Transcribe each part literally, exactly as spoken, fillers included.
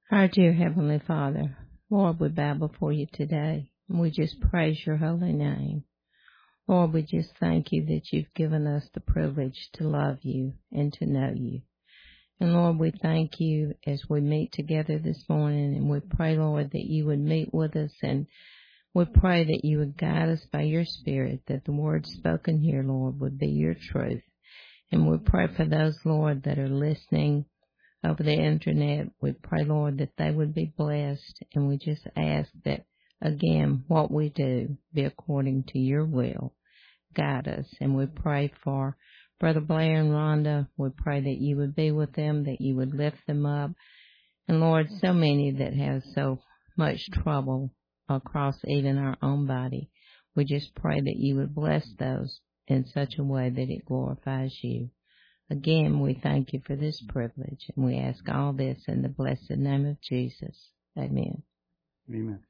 Our dear Heavenly Father, Lord, we bow before you today, and we just praise your holy name. Lord, we just thank you that you've given us the privilege to love you and to know you. And Lord, we thank you as we meet together this morning, and we pray, Lord, that you would meet with us, and we pray that you would guide us by your Spirit, that the words spoken here, Lord, would be your truth. And we pray for those, Lord, that are listening over the internet. We pray, Lord, that they would be blessed, and we just ask that, again, what we do be according to your will. Guide us, and we pray for Brother Blair and Rhonda. We pray that you would be with them, that you would lift them up. And Lord, so many that have so much trouble across even our own body, we just pray that you would bless those in such a way that it glorifies you. Again, we thank you for this privilege, and we ask all this in the blessed name of Jesus. Amen. Amen.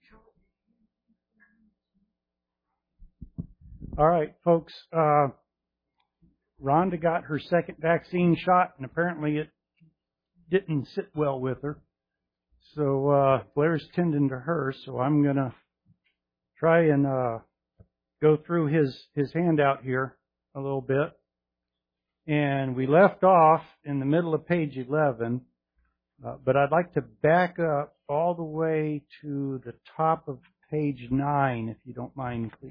All right, folks. Uh, Rhonda got her second vaccine shot, and apparently it didn't sit well with her. So uh, Blair's tending to her, so I'm going to try and uh, go through his, his handout here a little bit. And we left off in the middle of page eleven, uh, but I'd like to back up all the way to the top of page nine, if you don't mind, please.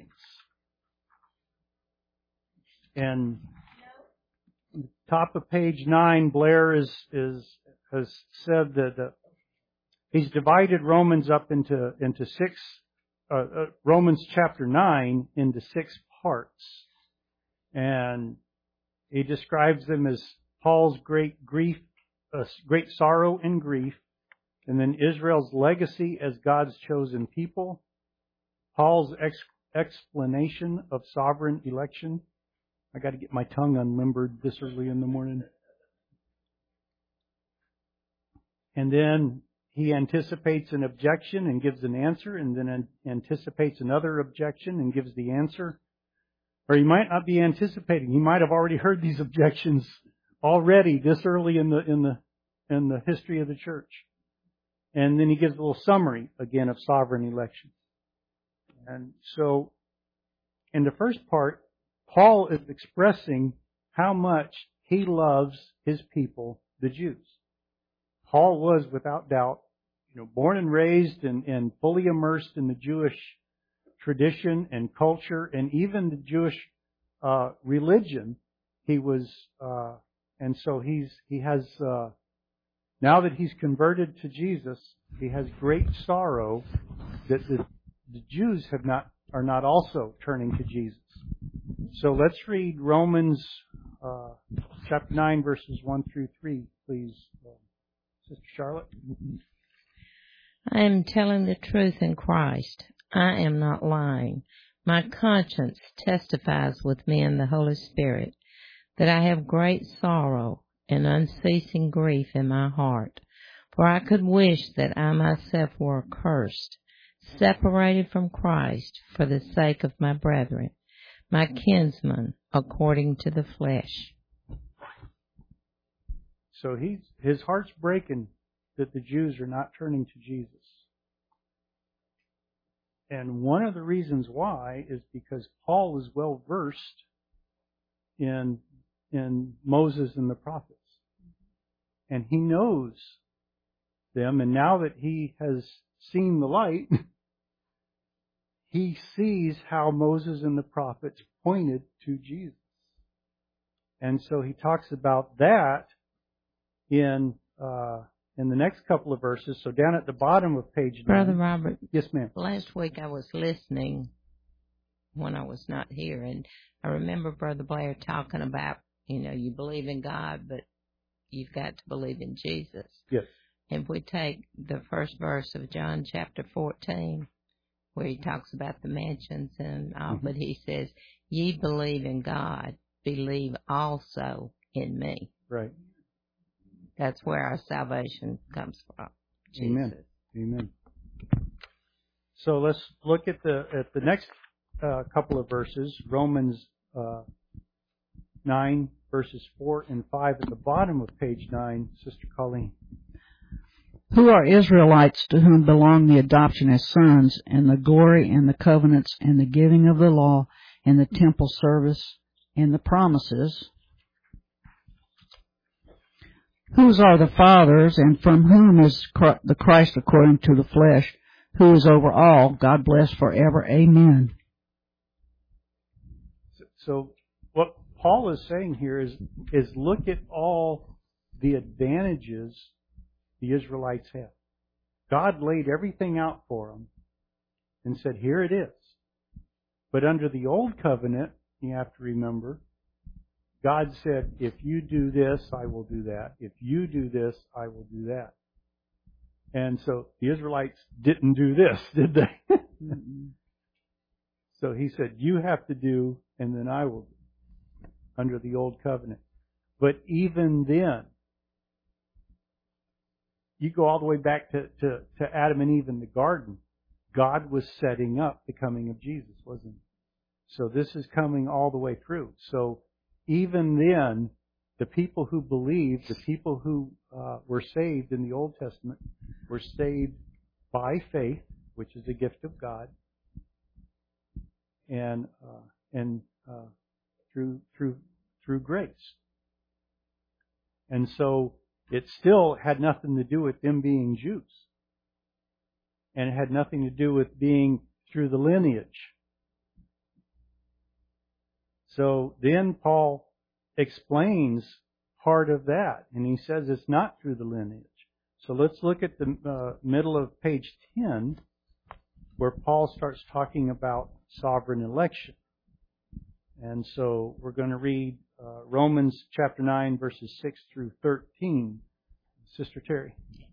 And top of page nine, Blair is, is has said that uh, he's divided Romans up into into six, uh, uh, Romans chapter nine into six parts, and he describes them as Paul's great grief, uh, great sorrow and grief, and then Israel's legacy as God's chosen people, Paul's ex- explanation of sovereign election. I got to get my tongue unlimbered this early in the morning. And then he anticipates an objection and gives an answer, and then an- anticipates another objection and gives the answer. Or he might not be anticipating. He might have already heard these objections already this early in the in the in the history of the church. And then he gives a little summary again of sovereign election. And so in the first part, Paul is expressing how much he loves his people, the Jews. Paul was without doubt, you know, born and raised and, and fully immersed in the Jewish tradition and culture, and even the Jewish uh, religion. He was, uh, and so he's he has uh, now that he's converted to Jesus, he has great sorrow that the, the Jews have not are not also turning to Jesus. So let's read Romans uh, chapter nine, verses one through three, please, uh, Sister Charlotte. I am telling the truth in Christ. I am not lying. My conscience testifies with me in the Holy Spirit that I have great sorrow and unceasing grief in my heart. For I could wish that I myself were accursed, separated from Christ for the sake of my brethren, my kinsmen, according to the flesh. So he's, his heart's breaking that the Jews are not turning to Jesus. And one of the reasons why is because Paul is well versed in, in Moses and the prophets. And he knows them, and now that he has seen the light, he sees how Moses and the prophets pointed to Jesus. And so he talks about that in uh, in the next couple of verses. So down at the bottom of page nine. Brother Robert. Yes, ma'am. Last week I was listening when I was not here, and I remember Brother Blair talking about, you know, you believe in God, but you've got to believe in Jesus. Yes. If we take the first verse of John chapter fourteen, where he talks about the mansions and all, mm-hmm. but he says, ye believe in God, believe also in me. Right. That's where our salvation comes from. Jesus. Amen. Amen. So let's look at the at the next uh, couple of verses, Romans uh, nine, verses four and five at the bottom of page nine, Sister Colleen. Who are Israelites to whom belong the adoption as sons, and the glory and the covenants and the giving of the law and the temple service and the promises? Whose are the fathers, and from whom is the Christ according to the flesh, who is over all, God bless forever. Amen. So what Paul is saying here is, is look at all the advantages the Israelites have. God laid everything out for them and said, here it is. But under the old covenant, you have to remember, God said, if you do this, I will do that. If you do this, I will do that. And so the Israelites didn't do this, did they? So he said, you have to do, and then I will do, under the old covenant. But even then, you go all the way back to, to, to Adam and Eve in the garden. God was setting up the coming of Jesus, wasn't he? So this is coming all the way through. So even then, the people who believed, the people who uh, were saved in the Old Testament, were saved by faith, which is a gift of God, and uh, and uh, through through through grace. And so it still had nothing to do with them being Jews, and it had nothing to do with being through the lineage. So then Paul explains part of that, and he says it's not through the lineage. So let's look at the uh, middle of page ten, where Paul starts talking about sovereign election. And so we're going to read uh, Romans chapter nine, verses six through thirteen. Sister Terry.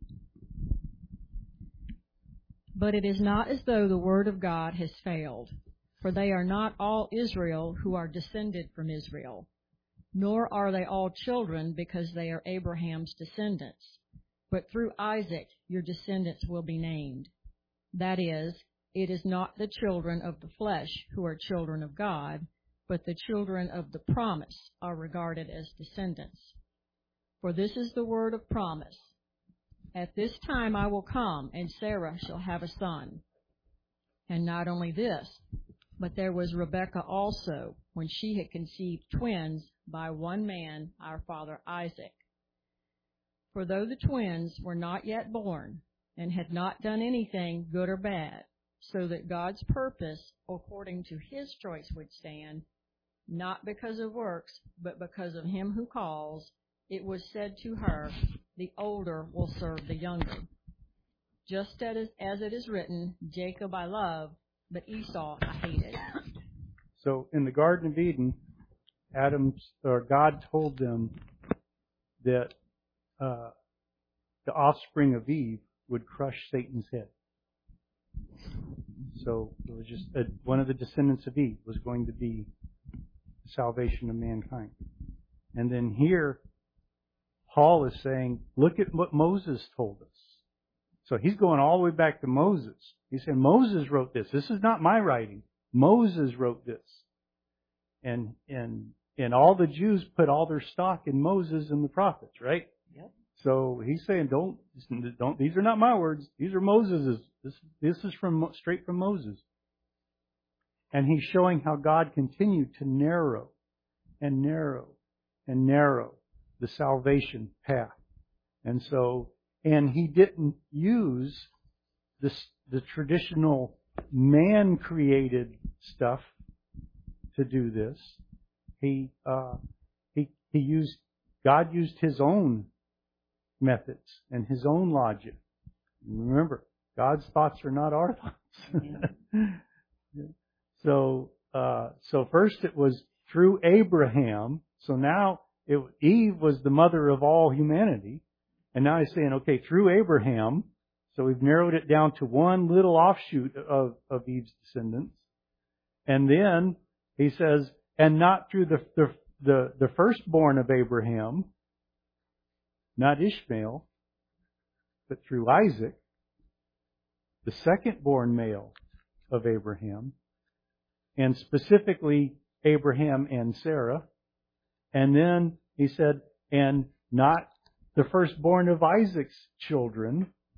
But it is not as though the word of God has failed, for they are not all Israel who are descended from Israel, nor are they all children because they are Abraham's descendants. But through Isaac your descendants will be named. That is, it is not the children of the flesh who are children of God, but the children of the promise are regarded as descendants. For this is the word of promise. At this time I will come, and Sarah shall have a son. And not only this, but there was Rebekah also, when she had conceived twins by one man, our father Isaac. For though the twins were not yet born, and had not done anything good or bad, so that God's purpose, according to his choice, would stand, not because of works, but because of him who calls, it was said to her, the older will serve the younger. Just as, as it is written, Jacob I love, but Esau I hated. So in the Garden of Eden, Adam's, or God told them that uh, the offspring of Eve would crush Satan's head. So it was just a, one of the descendants of Eve was going to be the salvation of mankind. And then here, Paul is saying, look at what Moses told us. So he's going all the way back to Moses. He's saying, Moses wrote this. This is not my writing. Moses wrote this. And and and all the Jews put all their stock in Moses and the prophets, right? Yep. So he's saying, don't, don't, these are not my words. These are Moses's. This, this is from, straight from Moses. And he's showing how God continued to narrow and narrow and narrow the salvation path. And so, and he didn't use this, the traditional man-created stuff to do this. He, uh, he, he used, God used his own methods and his own logic. Remember, God's thoughts are not our thoughts. Yeah. So, uh, so first it was through Abraham. So now it, Eve was the mother of all humanity. And now he's saying, okay, through Abraham. So we've narrowed it down to one little offshoot of, of Eve's descendants. And then he says, and not through the, the, the, the firstborn of Abraham, not Ishmael, but through Isaac, the second-born male of Abraham, and specifically Abraham and Sarah. And then he said, and not the firstborn of Isaac's children,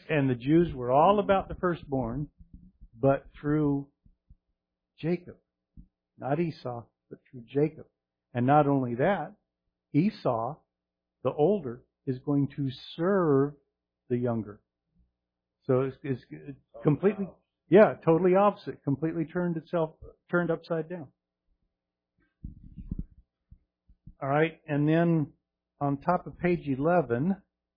And the Jews were all about the firstborn, but through Jacob. Not Esau, but through Jacob. And not only that, Esau, the older, is going to serve the younger. So it's, it's, it's completely, yeah, totally opposite. Completely turned itself, turned upside down. All right, and then on top of page eleven,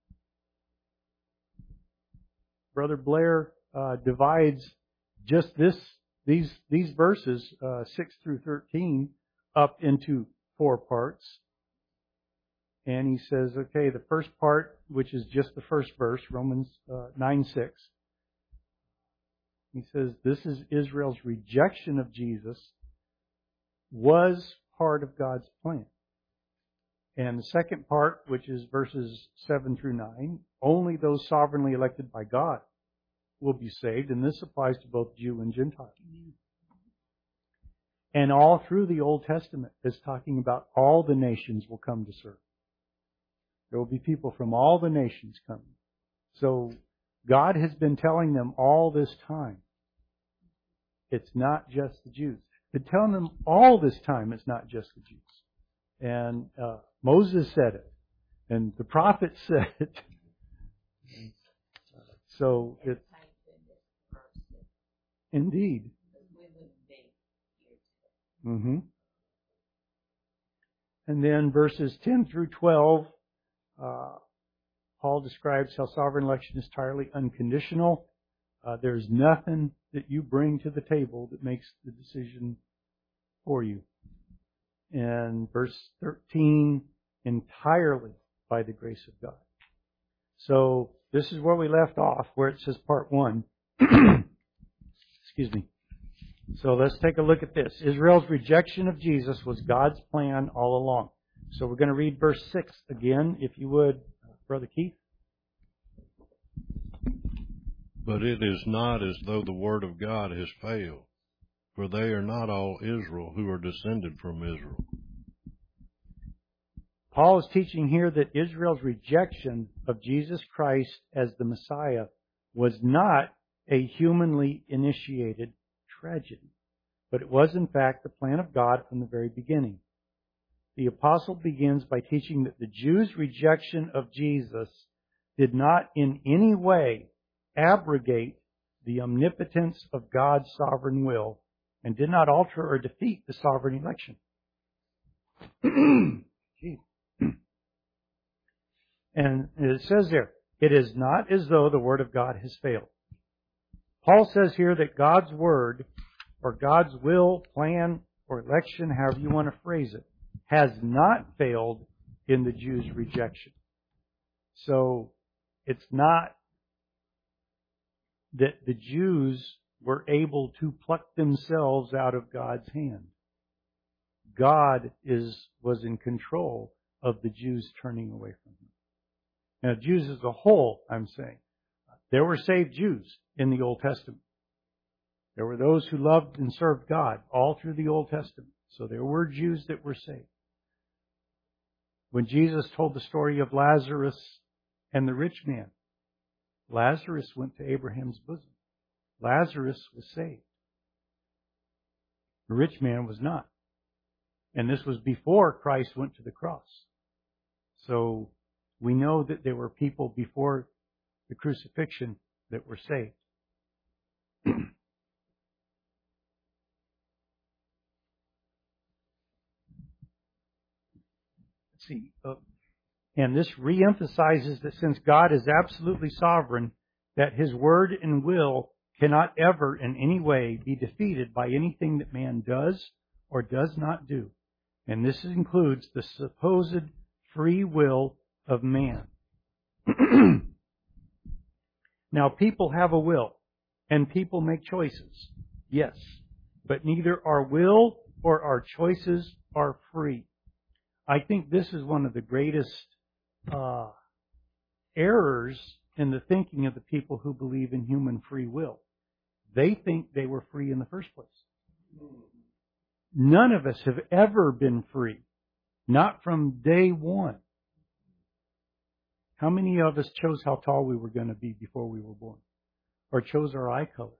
Brother Blair uh, divides just this these these verses uh, six through thirteen up into four parts, and he says, okay, the first part, which is just the first verse, Romans uh, nine six. He says this is Israel's rejection of Jesus was part of God's plan. And the second part, which is verses seven through nine, only those sovereignly elected by God will be saved, and this applies to both Jew and Gentile. And all through the Old Testament is talking about all the nations will come to serve. There will be people from all the nations coming. So God has been telling them all this time, it's not just the Jews. He's telling them all this time it's not just the Jews. And uh, Moses said it, and the prophets said it. So it's indeed. Mm-hmm. And then verses ten through twelve, uh, Paul describes how sovereign election is entirely unconditional. Uh, there's nothing that you bring to the table that makes the decision for you. And verse thirteen, entirely by the grace of God. So this is where we left off, where it says part one. Excuse me. So let's take a look at this. Israel's rejection of Jesus was God's plan all along. So we're going to read verse six again, if you would, Brother Keith. But it is not as though the word of God has failed, for they are not all Israel who are descended from Israel. Paul is teaching here that Israel's rejection of Jesus Christ as the Messiah was not a humanly initiated tragedy, but it was in fact the plan of God from the very beginning. The apostle begins by teaching that the Jews' rejection of Jesus did not in any way abrogate the omnipotence of God's sovereign will and did not alter or defeat the sovereign election. And it says there, it is not as though the word of God has failed. Paul says here that God's word, or God's will, plan, or election, however you want to phrase it, has not failed in the Jews' rejection. So it's not that the Jews were able to pluck themselves out of God's hand. God is was in control of the Jews turning away from Him. Now, Jews as a whole, I'm saying, there were saved Jews in the Old Testament. There were those who loved and served God all through the Old Testament. So there were Jews that were saved. When Jesus told the story of Lazarus and the rich man, Lazarus went to Abraham's bosom. Lazarus was saved. The rich man was not. And this was before Christ went to the cross. So we know that there were people before the crucifixion that were saved. Let's see. Uh, and this reemphasizes that since God is absolutely sovereign, that His word and will cannot ever in any way be defeated by anything that man does or does not do. And this includes the supposed free will of man. Now, people have a will, and people make choices. Yes. But neither our will or our choices are free. I think this is one of the greatest uh, errors in the thinking of the people who believe in human free will. They think they were free in the first place. None of us have ever been free. Not from day one. How many of us chose how tall we were going to be before we were born? Or chose our eye color?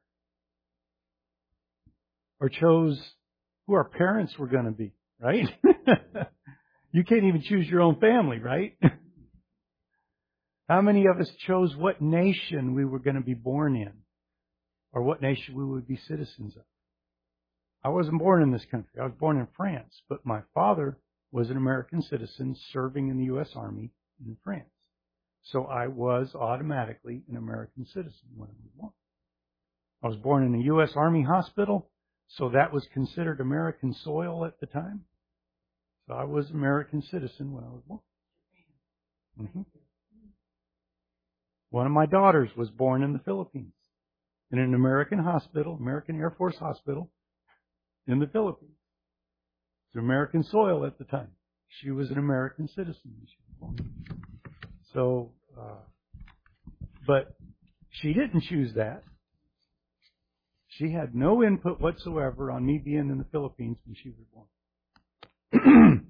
Or chose who our parents were going to be, right? You can't even choose your own family, right? How many of us chose what nation we were going to be born in? Or what nation we would be citizens of? I wasn't born in this country. I was born in France. But my father was an American citizen serving in the U S Army in France. So I was automatically an American citizen when I was born. I was born in a U S Army hospital, so that was considered American soil at the time. So I was an American citizen when I was born. Mm-hmm. One of my daughters was born in the Philippines, in an American hospital, American Air Force hospital in the Philippines. It was American soil at the time. She was an American citizen when she was born. So, uh, but she didn't choose that. She had no input whatsoever on me being in the Philippines when she was born.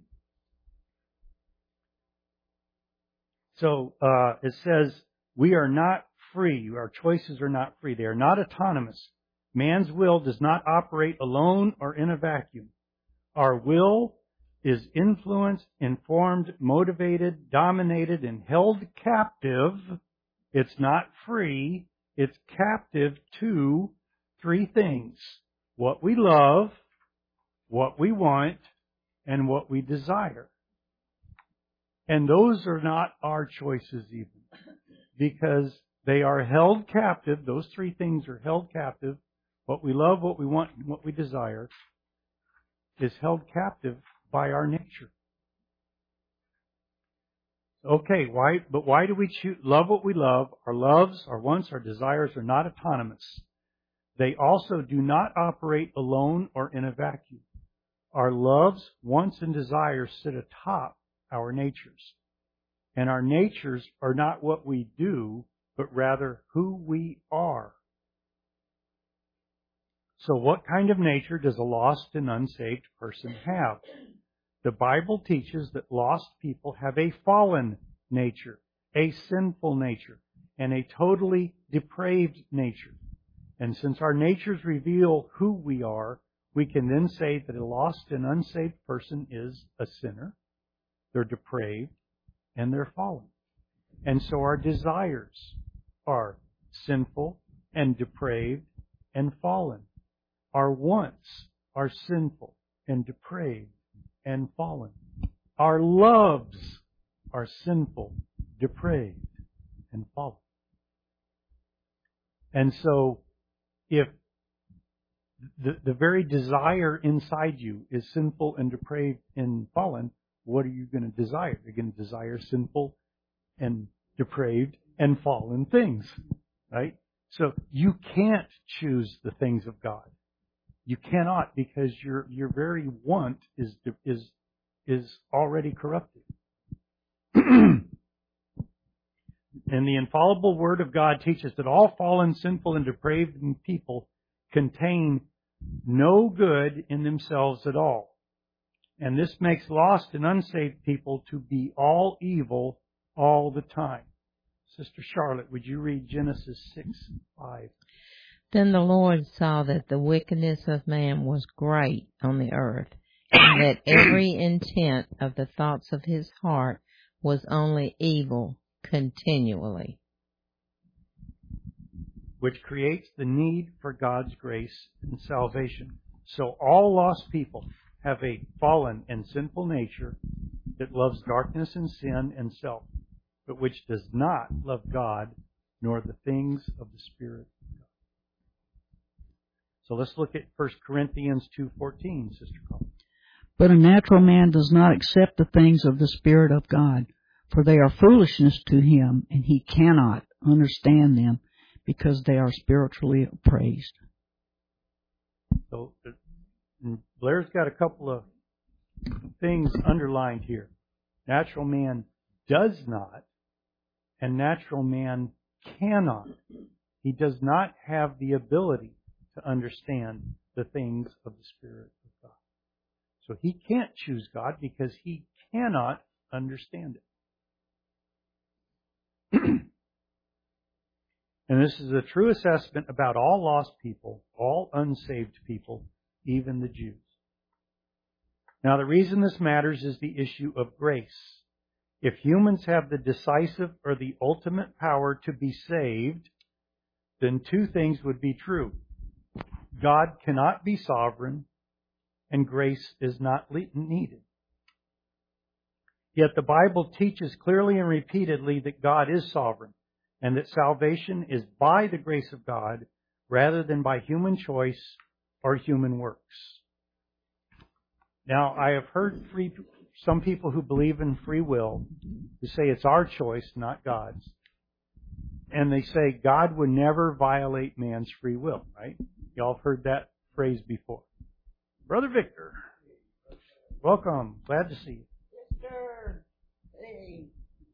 So, uh, it says, we are not free. Our choices are not free. They are not autonomous. Man's will does not operate alone or in a vacuum. Our will is influenced, informed, motivated, dominated, and held captive. It's not free. It's captive to three things: what we love, what we want, and what we desire. And those are not our choices even, because they are held captive. Those three things are held captive. What we love, what we want, and what we desire is held captive by our nature. Okay, why? But why do we choose, love what we love? Our loves, our wants, our desires are not autonomous. They also do not operate alone or in a vacuum. Our loves, wants, and desires sit atop our natures. And our natures are not what we do, but rather who we are. So what kind of nature does a lost and unsaved person have? The Bible teaches that lost people have a fallen nature, a sinful nature, and a totally depraved nature. And since our natures reveal who we are, we can then say that a lost and unsaved person is a sinner, they're depraved, and they're fallen. And so our desires are sinful and depraved and fallen. Our wants are sinful and depraved and fallen. Our loves are sinful, depraved, and fallen. And so, if the, the very desire inside you is sinful and depraved and fallen, what are you going to desire? You're going to desire sinful and depraved and fallen things, right? So you can't choose the things of God. You cannot, because your your very want is is is already corrupted. And the infallible Word of God teaches that all fallen, sinful, and depraved people contain no good in themselves at all. And this makes lost and unsaved people to be all evil all the time. Sister Charlotte, would you read Genesis six five? Then the Lord saw that the wickedness of man was great on the earth, and that every intent of the thoughts of his heart was only evil continually. Which creates the need for God's grace and salvation. So all lost people have a fallen and sinful nature that loves darkness and sin and self, but which does not love God nor the things of the Spirit of God. So let's look at First Corinthians two fourteen, Sister Colin. But a natural man does not accept the things of the Spirit of God, for they are foolishness to him, and he cannot understand them, because they are spiritually appraised. So Blair's got a couple of things underlined here. Natural man does not, and natural man cannot. He does not have the ability to understand the things of the Spirit of God. So he can't choose God because he cannot understand it. And this is a true assessment about all lost people, all unsaved people, even the Jews. Now, the reason this matters is the issue of grace. If humans have the decisive or the ultimate power to be saved, then two things would be true. God cannot be sovereign, and grace is not needed. Yet the Bible teaches clearly and repeatedly that God is sovereign, and that salvation is by the grace of God rather than by human choice or human works. Now, I have heard free, some people who believe in free will who say it's our choice, not God's. And they say God would never violate man's free will, right? Y'all have heard that phrase before. Brother Victor, welcome. Glad to see you. Yes, sir. Hey.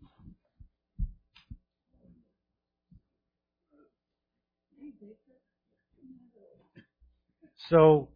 So,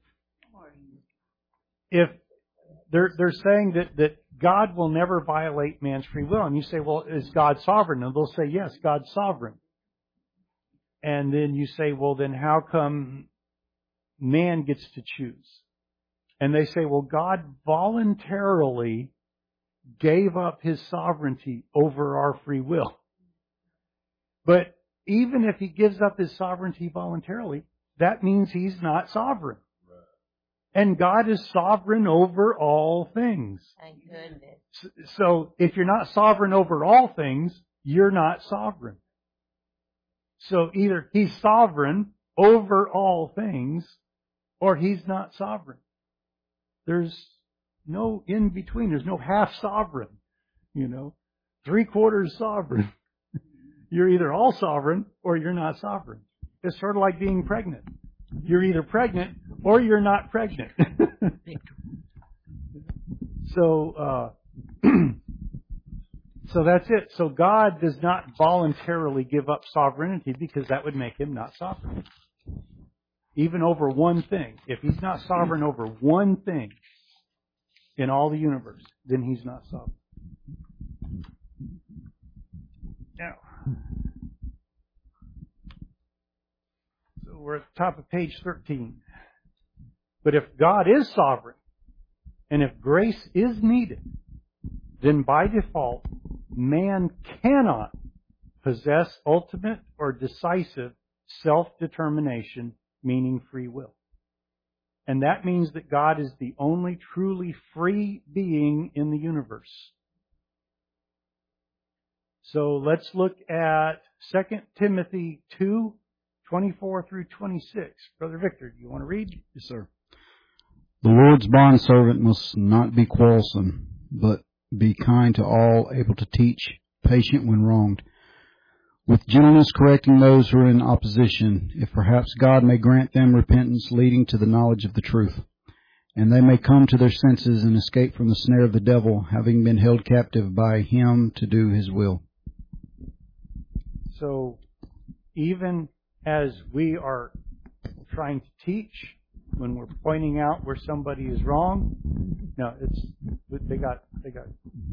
if they're they're saying that, that God will never violate man's free will, and you say, well, is God sovereign? And they'll say, yes, God's sovereign. And then you say, well, then how come man gets to choose? And they say, well, God voluntarily gave up His sovereignty over our free will. But even if He gives up His sovereignty voluntarily, that means He's not sovereign. And God is sovereign over all things. Thank goodness. So if you're not sovereign over all things, you're not sovereign. So either He's sovereign over all things, or He's not sovereign. There's no in between. There's no half sovereign. You know, three quarters sovereign. You're either all sovereign or you're not sovereign. It's sort of like being pregnant. You're either pregnant or you're not pregnant. so, uh, so that's it. So God does not voluntarily give up sovereignty because that would make Him not sovereign. Even over one thing. If He's not sovereign over one thing in all the universe, then He's not sovereign. Now, so we're at the top of page thirteen. But if God is sovereign, and if grace is needed, then by default, man cannot possess ultimate or decisive self-determination, meaning free will. And that means that God is the only truly free being in the universe. So let's look at Second Timothy two, twenty-four through twenty-six. Brother Victor, do you want to read? Yes, sir. The Lord's bondservant must not be quarrelsome, but be kind to all, able to teach, patient when wronged, with gentleness correcting those who are in opposition, if perhaps God may grant them repentance leading to the knowledge of the truth, and they may come to their senses and escape from the snare of the devil, having been held captive by him to do his will. So, even as we are trying to teach, when we're pointing out where somebody is wrong, no, it's they got they got.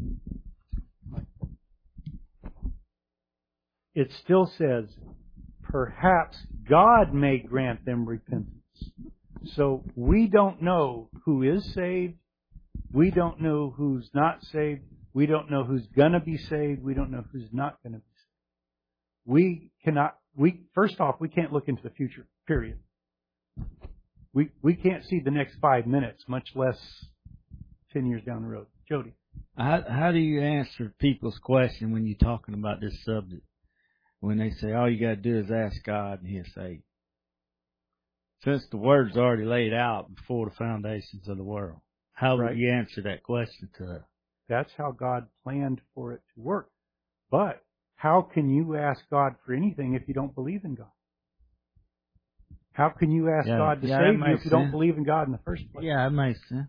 It still says, perhaps God may grant them repentance. So we don't know who is saved. We don't know who's not saved. We don't know who's going to be saved. We don't know who's not going to be saved. We cannot, we, first off, we can't look into the future, period. We, we can't see the next five minutes, much less ten years down the road. Jody. How, how do you answer people's question when you're talking about this subject? When they say, all you got to do is ask God and He'll say, since the Word's already laid out before the foundations of the world, how Right. would you answer that question to us? That's how God planned for it to work. But how can you ask God for anything if you don't believe in God? How can you ask Yeah, God to yeah, that save you makes if you don't sense. believe in God in the first place? Yeah, that makes sense.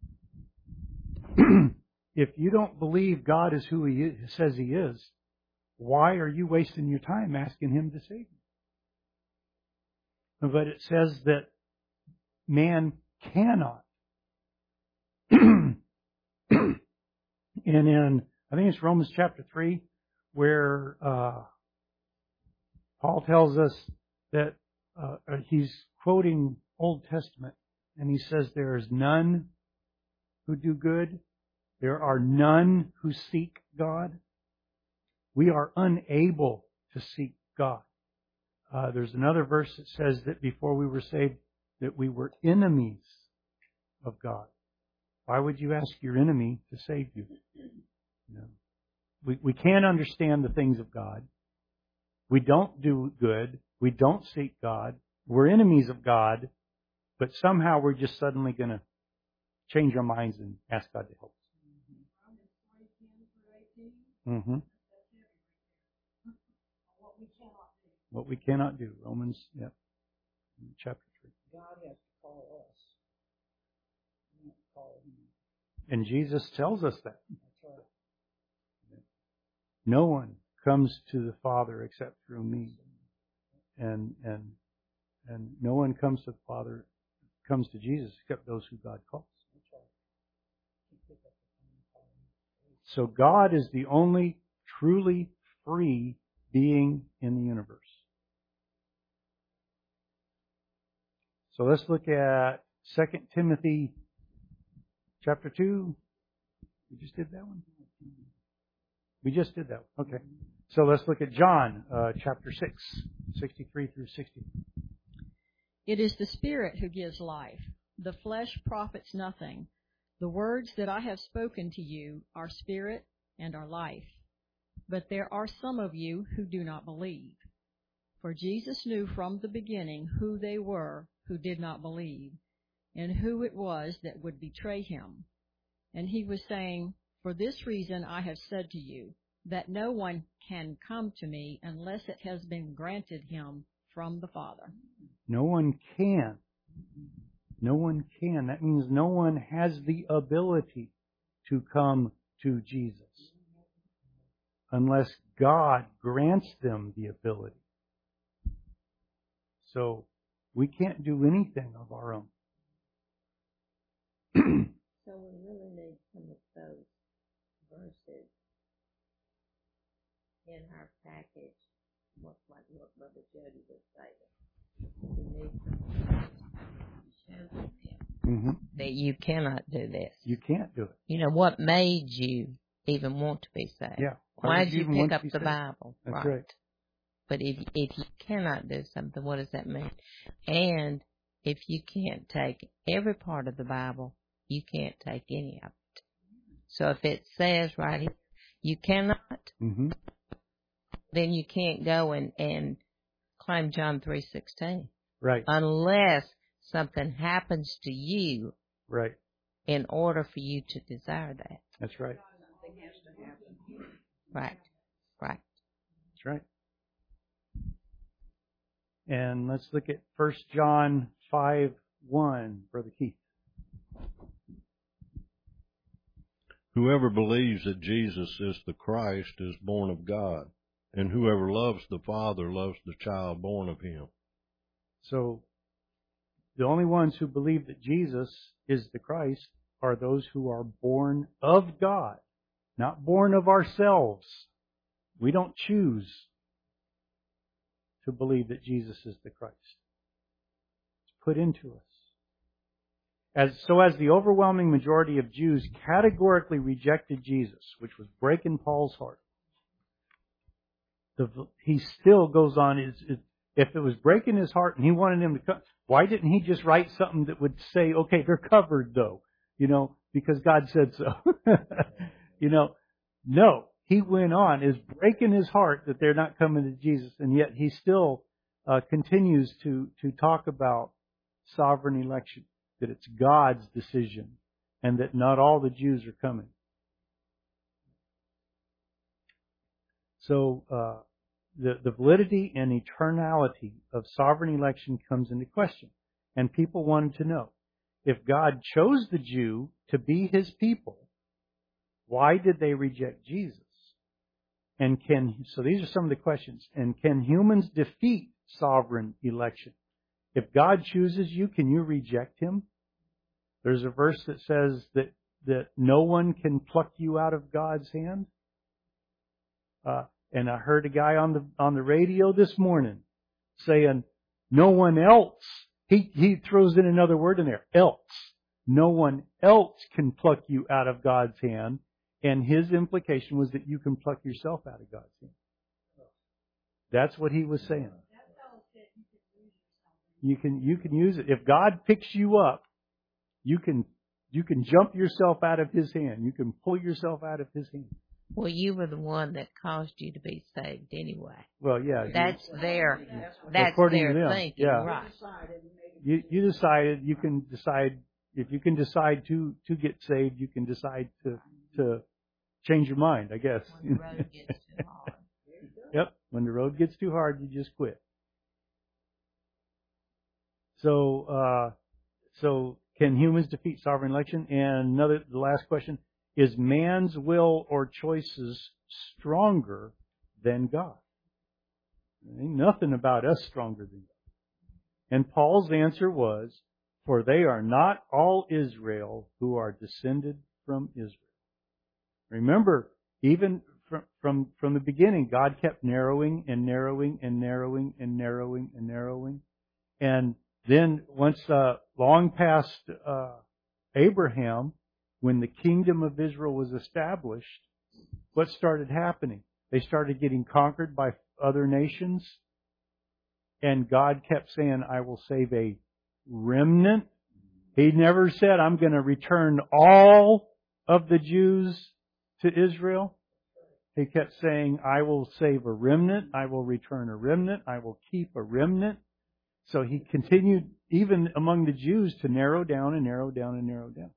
If you don't believe God is who He is, says He is, why are you wasting your time asking Him to save you? But it says that man cannot. And in, I think it's Romans chapter three, where uh, Paul tells us that uh, he's quoting Old Testament, and he says there is none who do good. There are none who seek God. We are unable to seek God. Uh, there's another verse that says that before we were saved, that we were enemies of God. Why would you ask your enemy to save you? You know, we, we can't understand the things of God. We don't do good. We don't seek God. We're enemies of God, but somehow we're just suddenly going to change our minds and ask God to help us. Mm-hmm. What we cannot do. Romans, yeah, chapter three. God has to call us. We have to call Him. And Jesus tells us that. That's right. No one comes to the Father except through me. And and and no one comes to the Father, comes to Jesus except those who God calls. So God is the only truly free being in the universe. So let's look at Second Timothy chapter two. We just did that one? We just did that one. Okay. So let's look at John uh, chapter six, sixty-three through sixty. It is the Spirit who gives life. The flesh profits nothing. The words that I have spoken to you are spirit and are life. But there are some of you who do not believe. For Jesus knew from the beginning who they were who did not believe, and who it was that would betray him. And he was saying, For this reason I have said to you, that no one can come to me unless it has been granted him from the Father. No one can. No one can. That means no one has the ability to come to Jesus unless God grants them the ability. So we can't do anything of our own. So we really need some of those verses in our package, what, like what Brother Jody was saying. We need some to show them Mm-hmm. that you cannot do this. You can't do it. You know, what made you even want to be saved? Yeah. Why did you even want pick to up be the saved? Bible? That's right. right. But if if you cannot do something, what does that mean? And if you can't take every part of the Bible, you can't take any of it. So if it says right here, you cannot, Mm-hmm. then you can't go and, and claim John three sixteen. Right. Unless something happens to you Right. in order for you to desire that. That's right. Something has to happen. Right. Right. That's right. And let's look at First John five one, Brother Keith. Whoever believes that Jesus is the Christ is born of God, and whoever loves the Father loves the child born of him. So the only ones who believe that Jesus is the Christ are those who are born of God, not born of ourselves. We don't choose to believe that Jesus is the Christ. It's put into us. As, so as the overwhelming majority of Jews categorically rejected Jesus, which was breaking Paul's heart, the, he still goes on. Is, is, if it was breaking his heart and he wanted him to come, why didn't he just write something that would say, okay, they're covered though, you know, because God said so. you know, no, he went on, is breaking his heart that they're not coming to Jesus, and yet he still uh, continues to, to talk about sovereign election, that it's God's decision, and that not all the Jews are coming. So uh, the, the validity and eternality of sovereign election comes into question. And people wanted to know, if God chose the Jew to be His people, why did they reject Jesus? And can, so these are some of the questions. And can humans defeat sovereign election? If God chooses you, can you reject Him? There's a verse that says that, that no one can pluck you out of God's hand. Uh, And I heard a guy on the on the radio this morning saying, no one else. He he throws in another word in there, else. No one else can pluck you out of God's hand. And his implication was that you can pluck yourself out of God's hand. That's what he was saying. You can you can use it. If God picks you up, you can you can jump yourself out of His hand. You can pull yourself out of His hand. Well, you were the one that caused you to be saved anyway. Well, yeah. That's you, their that's according their to them, thinking, yeah. right? You you decided. You can decide if you can decide to to get saved. You can decide to to change your mind, I guess. When the road gets too hard. Yep. When the road gets too hard, you just quit. So, uh, so can humans defeat sovereign election? And another, the last question, is man's will or choices stronger than God? There ain't nothing about us stronger than God. And Paul's answer was, for they are not all Israel who are descended from Israel. Remember, even from, from, from the beginning, God kept narrowing and narrowing and narrowing and narrowing and narrowing. And then once, uh, long past, uh, Abraham, when the kingdom of Israel was established, what started happening? They started getting conquered by other nations. And God kept saying, I will save a remnant. He never said, I'm going to return all of the Jews to Israel. He kept saying, I will save a remnant. I will return a remnant. I will keep a remnant. So He continued, even among the Jews, to narrow down and narrow down and narrow down.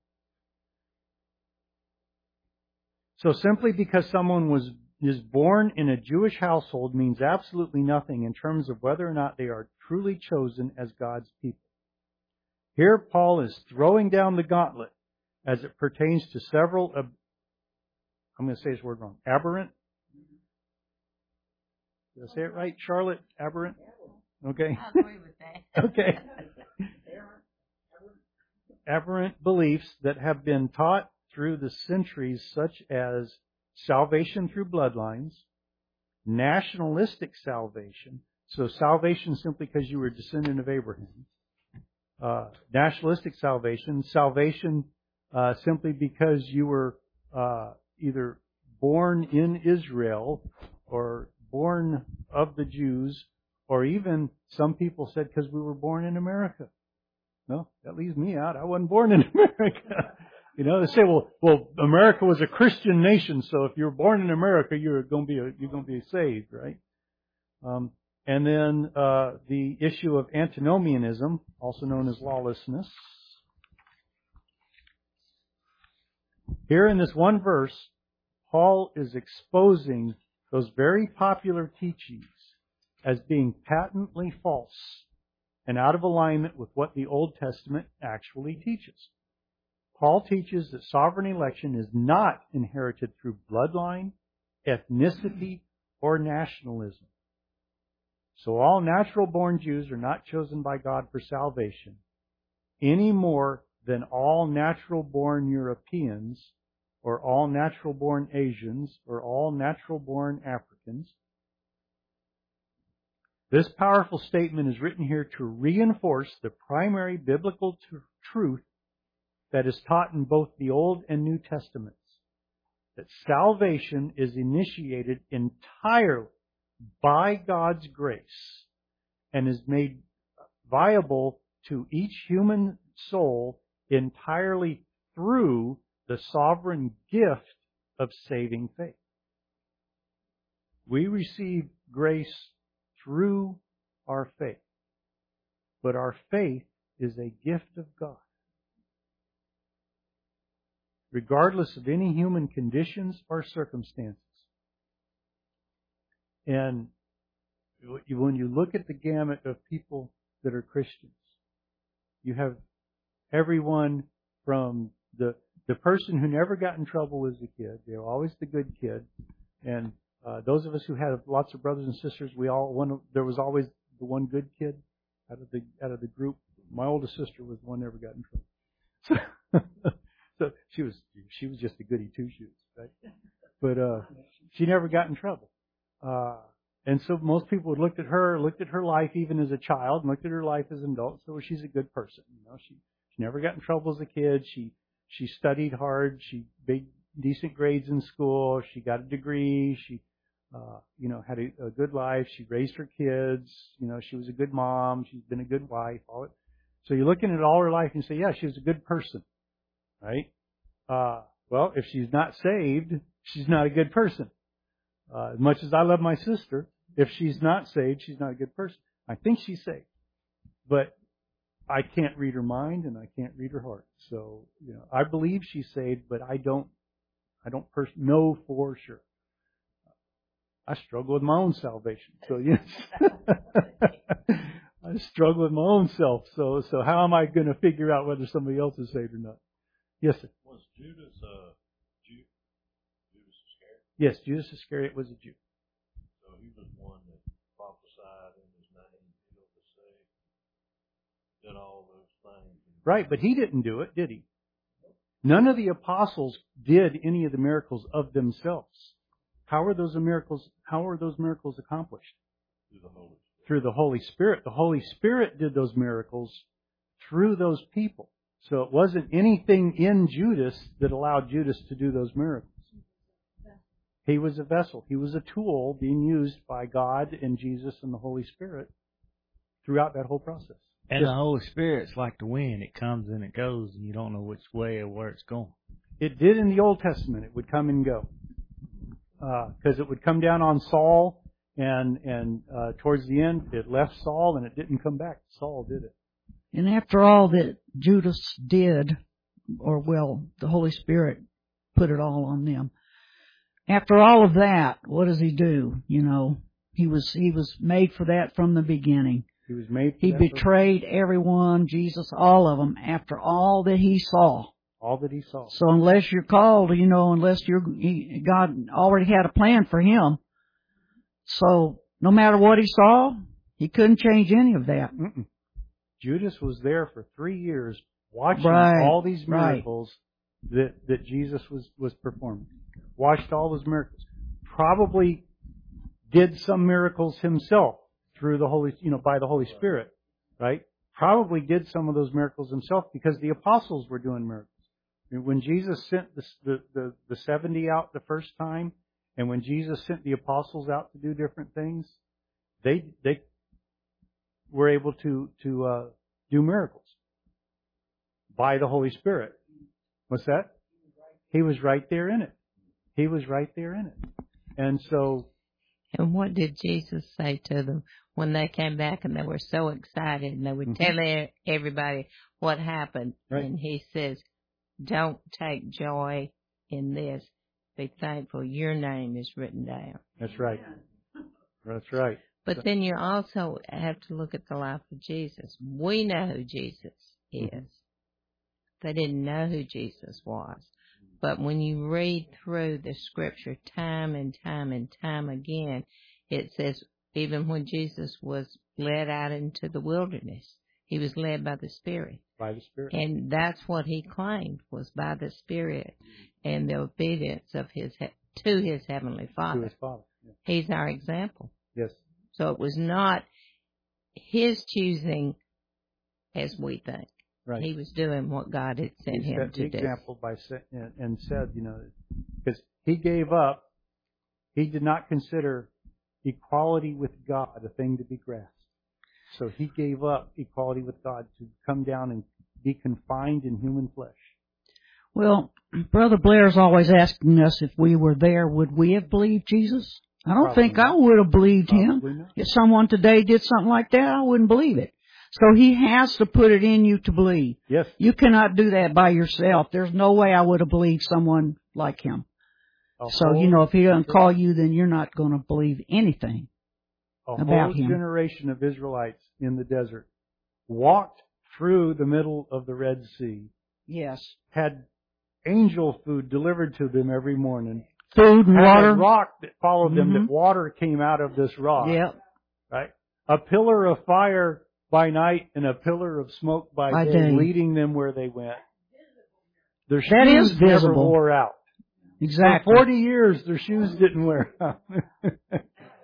So simply because someone was is born in a Jewish household means absolutely nothing in terms of whether or not they are truly chosen as God's people. Here Paul is throwing down the gauntlet as it pertains to several, ab- I'm going to say this word wrong, aberrant? Did I say it right, Charlotte? Aberrant? Okay. I agree with that. Okay. Aberrant beliefs that have been taught through the centuries, such as salvation through bloodlines, nationalistic salvation, so salvation simply because you were a descendant of Abraham, uh, nationalistic salvation, salvation uh, simply because you were uh, either born in Israel or born of the Jews, or even some people said because we were born in America. No, that leaves me out. I wasn't born in America. You know, they say, well, well, America was a Christian nation, so if you're born in America, you're going to be a, you're going to be saved, right? Um, and then uh, the issue of antinomianism, also known as lawlessness. Here in this one verse, Paul is exposing those very popular teachings as being patently false and out of alignment with what the Old Testament actually teaches. Paul teaches that sovereign election is not inherited through bloodline, ethnicity, or nationalism. So all natural-born Jews are not chosen by God for salvation any more than all natural-born Europeans or all natural-born Asians or all natural-born Africans. This powerful statement is written here to reinforce the primary biblical t- truth that is taught in both the Old and New Testaments, that salvation is initiated entirely by God's grace and is made viable to each human soul entirely through the sovereign gift of saving faith. We receive grace through our faith, but our faith is a gift of God. Regardless of any human conditions or circumstances. And when you look at the gamut of people that are Christians, you have everyone from the the person who never got in trouble as a kid. They were always the good kid. And uh, those of us who had lots of brothers and sisters, we all one. There was always the one good kid out of the out of the group. My oldest sister was the one who never got in trouble. So she was she was just a goody two shoes, right? But uh, she never got in trouble. Uh, and so most people would look at her, looked at her life even as a child, and looked at her life as an adult. So she's a good person. You know, she she never got in trouble as a kid. She she studied hard. She made decent grades in school. She got a degree. She uh, you know had a, a good life. She raised her kids. You know, she was a good mom. She's been a good wife. All it. So you're looking at all her life and you say, yeah, she was a good person, right? Uh, well, if she's not saved, she's not a good person. Uh, as much as I love my sister, if she's not saved, she's not a good person. I think she's saved, but I can't read her mind and I can't read her heart. So, you know, I believe she's saved, but I don't, I don't pers- know for sure. I struggle with my own salvation. So yes, I struggle with my own self. So, so how am I going to figure out whether somebody else is saved or not? Yes, sir. Was Judas a Jew? Judas Iscariot? Yes, Judas Iscariot was a Jew. So he was one that prophesied in his name, healed the sick, did all those things. Right, but he didn't do it, did he? None of the apostles did any of the miracles of themselves. How were those miracles? How were those miracles accomplished? Through the Holy Spirit. Through the Holy Spirit. The Holy Spirit did those miracles through those people. So it wasn't anything in Judas that allowed Judas to do those miracles. He was a vessel. He was a tool being used by God and Jesus and the Holy Spirit throughout that whole process. And Just, the Holy Spirit's like the wind. It comes and it goes, and you don't know which way or where it's going. It did in the Old Testament. It would come and go. Because uh, it would come down on Saul, and and uh, towards the end, it left Saul, and it didn't come back. Saul did it. And after all that Judas did, or well, the Holy Spirit put it all on them. After all of that, what does he do? You know, he was he was made for that from the beginning. He was made. He betrayed purpose. Everyone, Jesus, all of them. After all that he saw. All that he saw. So unless you're called, you know, unless you're he, God already had a plan for him. So no matter what he saw, he couldn't change any of that. Mm-mm. Judas was there for three years watching right, all these miracles right. that, that Jesus was, was performing. Watched all those miracles. Probably did some miracles himself through the Holy, you know, by the Holy Spirit, right? Probably did some of those miracles himself because the apostles were doing miracles. When Jesus sent the, the, the, the seventy out the first time, and when Jesus sent the apostles out to do different things, they, they, were able to to uh, do miracles by the Holy Spirit. What's that? He was right there in it. He was right there in it. And so... And what did Jesus say to them when they came back and they were so excited and they would mm-hmm. tell everybody what happened? Right. And he says, don't take joy in this. Be thankful your name is written down. That's right. That's right. But then you also have to look at the life of Jesus. We know who Jesus is. Mm-hmm. They didn't know who Jesus was. But when you read through the scripture time and time and time again, it says even when Jesus was led out into the wilderness, he was led by the Spirit. By the Spirit. And that's what he claimed was by the Spirit and the obedience of his to his Heavenly Father. To his Father. Yeah. He's our example. Yes. So it was not his choosing as we think. Right. He was doing what God had sent he him set to the do. Example by and, and said, you know, because he gave up, he did not consider equality with God a thing to be grasped. So he gave up equality with God to come down and be confined in human flesh. Well, Brother Blair's always asking us if we were there, would we have believed Jesus? I don't Probably think not. I would have believed Probably him. Not. If someone today did something like that, I wouldn't believe it. So he has to put it in you to believe. Yes. You cannot do that by yourself. There's no way I would have believed someone like him. A so, you know, if he doesn't call you, then you're not going to believe anything a about whole him. generation of Israelites in the desert walked through the middle of the Red Sea. Yes. Had angel food delivered to them every morning. Food and had water. A rock that followed mm-hmm. them, that water came out of this rock. Yep. Right? A pillar of fire by night and a pillar of smoke by, by day, day, leading them where they went. Their that shoes is never wore out. Exactly. For forty years, their shoes didn't wear out.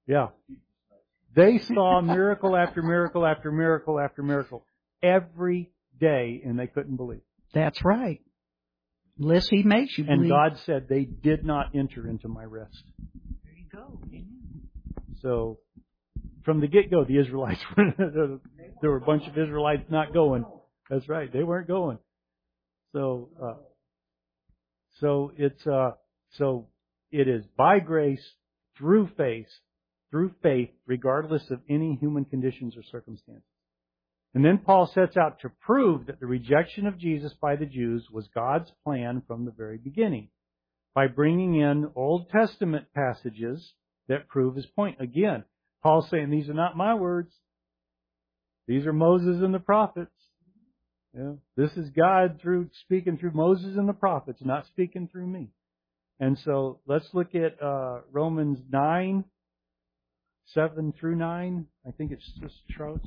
Yeah. They saw miracle after miracle after miracle after miracle every day, and they couldn't believe. That's right. Unless He makes you believe. And God said they did not enter into my rest. There you go. So, from the get-go, the Israelites, there were a bunch of Israelites not going. That's right. They weren't going. So, uh, so it's, uh, so it is by grace, through faith, through faith, regardless of any human conditions or circumstances. And then Paul sets out to prove that the rejection of Jesus by the Jews was God's plan from the very beginning by bringing in Old Testament passages that prove his point. Again, Paul's saying these are not my words. These are Moses and the prophets. Yeah, this is God through speaking through Moses and the prophets, not speaking through me. And so let's look at uh, Romans nine, seven through nine. I think it's just Charles.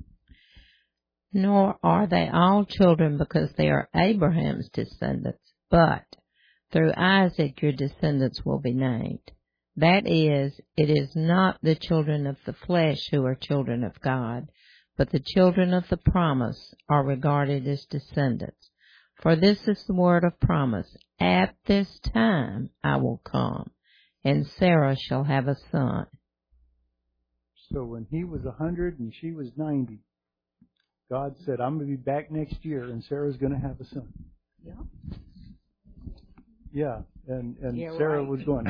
Nor are they all children because they are Abraham's descendants, but through Isaac your descendants will be named. That is, it is not the children of the flesh who are children of God, but the children of the promise are regarded as descendants. For this is the word of promise. At this time I will come, and Sarah shall have a son. So when he was a hundred and she was ninety, God said, I'm going to be back next year, and Sarah's going to have a son. Yeah. Yeah, and, and yeah, Sarah right. was going,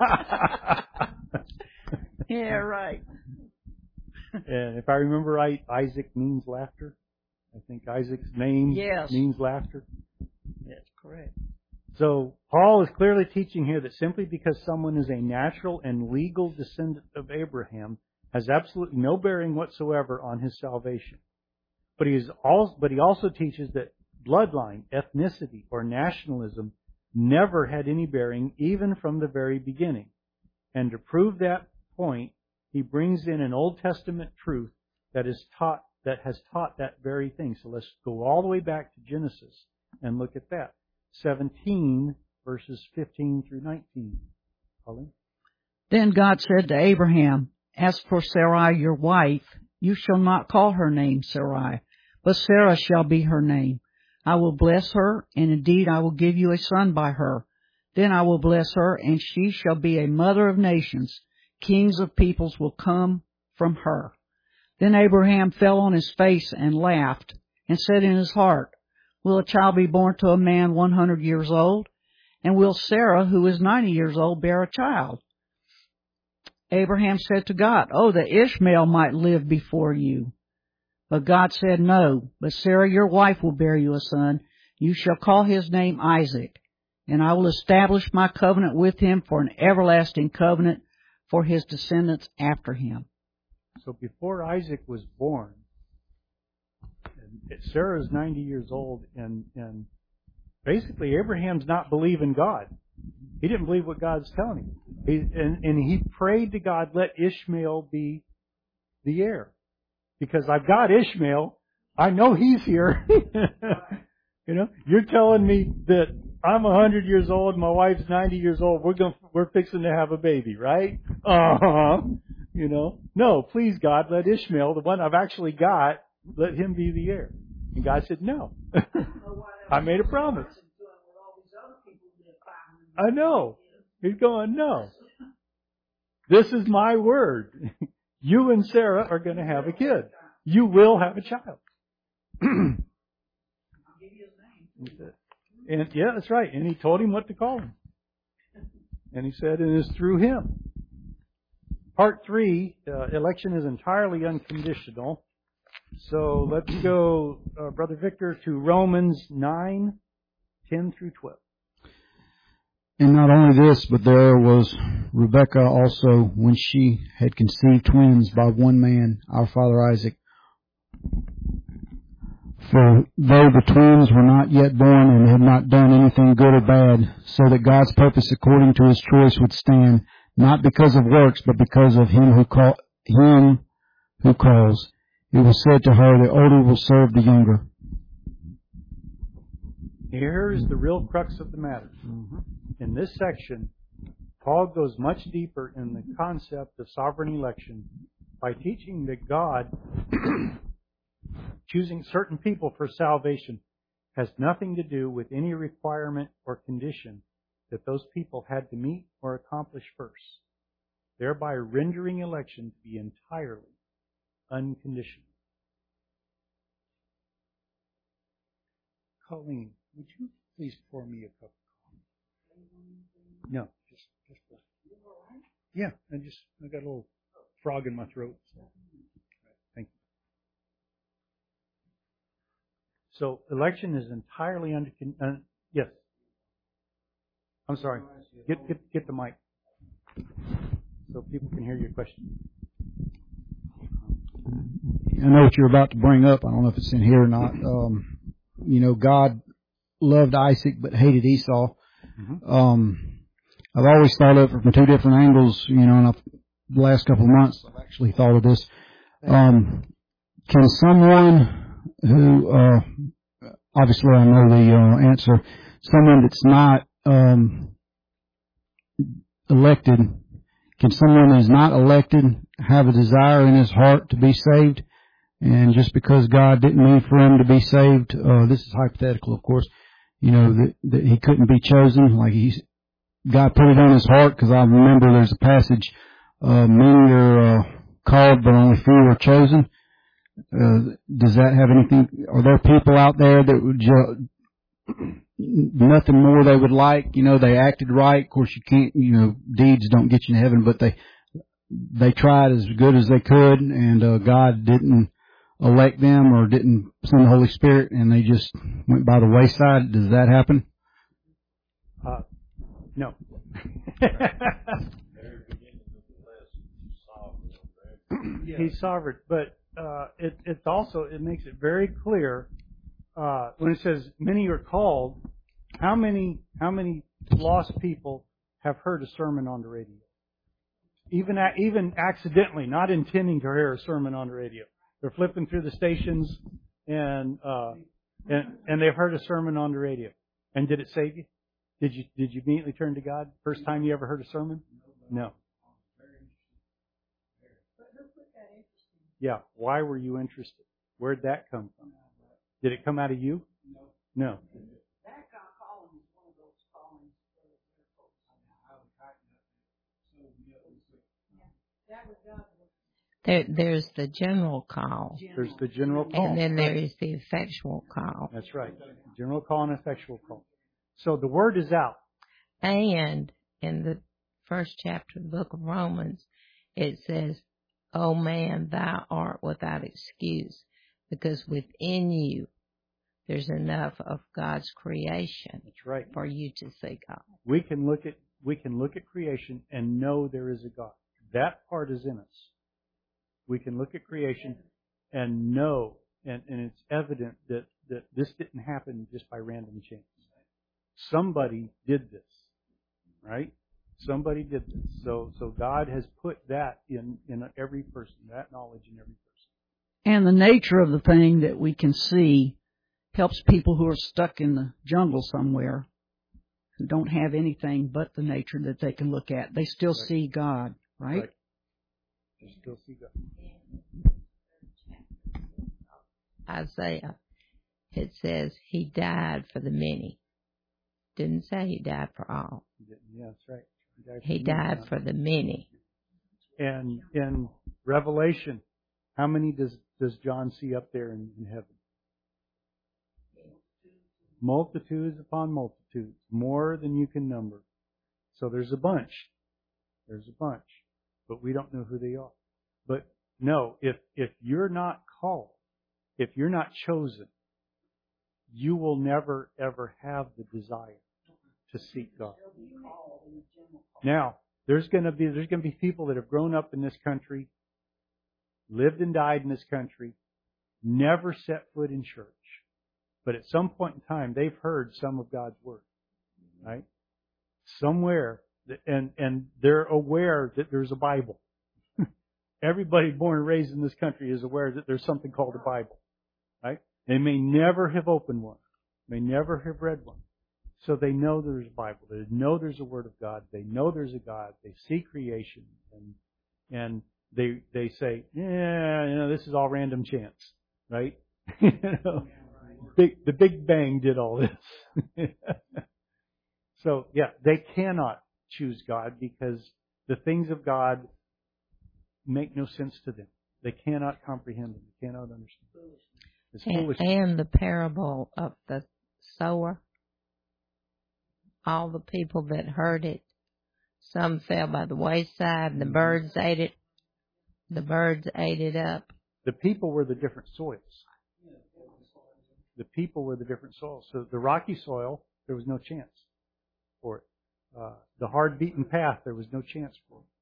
yeah, right. And if I remember right, Isaac means laughter. I think Isaac's name yes. means laughter. That's correct. So Paul is clearly teaching here that simply because someone is a natural and legal descendant of Abraham has absolutely no bearing whatsoever on his salvation. But he is also, but he also teaches that bloodline, ethnicity, or nationalism never had any bearing, even from the very beginning. And to prove that point, he brings in an Old Testament truth that is taught, that has taught that very thing. So let's go all the way back to Genesis and look at that. seventeen, verses fifteen through nineteen. Colin? Then God said to Abraham, As for Sarai your wife, you shall not call her name Sarai, but Sarah shall be her name. I will bless her, and indeed I will give you a son by her. Then I will bless her, and she shall be a mother of nations. Kings of peoples will come from her. Then Abraham fell on his face and laughed, and said in his heart, Will a child be born to a man one hundred years old? And will Sarah, who is ninety years old, bear a child? Abraham said to God, Oh, that Ishmael might live before you. But God said, No, but Sarah your wife will bear you a son. You shall call his name Isaac, and I will establish my covenant with him for an everlasting covenant for his descendants after him. So before Isaac was born, Sarah's ninety years old, and, and basically Abraham's not believing God. He didn't believe what God's telling him. He, and, and he prayed to God, let Ishmael be the heir. Because I've got Ishmael. I know he's here. You know, you're telling me that I'm a hundred years old, my wife's ninety years old. We're going, we're fixing to have a baby, right? Uh huh. You know, no, please God, let Ishmael, the one I've actually got, let him be the heir. And God said, no. I made a promise. I know. He's going, no. This is my word. You and Sarah are going to have a kid. You will have a child. And yeah, that's right. And he told him what to call him. And he said it is through him. Part three, uh, election is entirely unconditional. So let's go, uh, Brother Victor, to Romans nine, ten through twelve. And not only this, but there was Rebekah also, when she had conceived twins by one man, our father Isaac. For though the twins were not yet born and had not done anything good or bad, so that God's purpose according to his choice would stand, not because of works, but because of him who call, him who calls. It was said to her, the older will serve the younger. Here is the real crux of the matter. In this section, Paul goes much deeper in the concept of sovereign election by teaching that God choosing certain people for salvation has nothing to do with any requirement or condition that those people had to meet or accomplish first, thereby rendering election to be entirely unconditional. Colleen, would you please pour me a cup of coffee? No, just just one. Yeah, I just I got a little frog in my throat. So. Thank you. So election is entirely under. Uh, yes. I'm sorry. Get get get the mic so people can hear your question. I know what you're about to bring up. I don't know if it's in here or not. Um, you know, God loved Isaac but hated Esau. Mm-hmm. Um, I've always thought of it from two different angles. You know, and I've, the last couple of months I've actually thought of this. Um, can someone who, uh, obviously I know the uh, answer, someone that's not um, elected, can someone who's not elected have a desire in his heart to be saved? And just because God didn't mean for him to be saved, uh, this is hypothetical, of course, you know, that, that he couldn't be chosen, like he's, God put it on his heart, because I remember there's a passage, uh, many are uh, called, but only few are chosen. Uh, does that have anything, are there people out there that would ju- nothing more they would like, you know, they acted right, of course you can't, you know, deeds don't get you to heaven, but they, they tried as good as they could, and uh, God didn't elect them or didn't send the Holy Spirit, and they just went by the wayside. Does that happen? Uh, no. He's sovereign, but uh, it, it's also, it makes it very clear uh, when it says many are called. How many how many lost people have heard a sermon on the radio? Even even accidentally, not intending to hear a sermon on the radio. They're flipping through the stations and uh, and and they've heard a sermon on the radio. And did it save you? Did you did you immediately turn to God? First time you ever heard a sermon? No. Yeah. Why were you interested? Where'd that come from? Did it come out of you? No. There, there's the general call. There's the general call. And then there is the effectual call. That's right. General call and effectual call. So the word is out. And in the first chapter of the book of Romans, it says, "O man, thou art without excuse, because within you there's enough of God's creation." That's right. For you to see God. We can look at we can look at creation and know there is a God. That part is in us. We can look at creation and know, and, and it's evident that, that this didn't happen just by random chance. Somebody did this, right? Somebody did this. So so God has put that in, in every person, that knowledge in every person. And the nature of the thing that we can see helps people who are stuck in the jungle somewhere, who don't have anything but the nature that they can look at. They still right. see God, right? right. They still see God. Isaiah, it says he died for the many. Didn't say he died for all. Yeah, that's right. He died for, he the, died many. for the many. And in Revelation, how many does, does John see up there in, in heaven? Multitudes upon multitudes, more than you can number. So there's a bunch. There's a bunch. But we don't know who they are. But no, if if you're not called, if you're not chosen, you will never ever have the desire to seek God. Now, there's gonna be there's gonna be people that have grown up in this country, lived and died in this country, never set foot in church. But at some point in time, they've heard some of God's Word, right? Somewhere, and and they're aware that there's a Bible. Everybody born and raised in this country is aware that there's something called a Bible, right? They may never have opened one, may never have read one. So they know there's a Bible. They know there's a Word of God. They know there's a God. They see creation, and and they they say, yeah, you know, this is all random chance, right? you know, big, the Big Bang did all this. So yeah, they cannot choose God because the things of God make no sense to them. They cannot comprehend them. They cannot understand. It's foolish. And the parable of the sower, all the people that heard it, some fell by the wayside, and the birds ate it. The birds ate it up. The people were the different soils. The people were the different soils. So the rocky soil, there was no chance for it. Uh, the hard beaten path, there was no chance for it.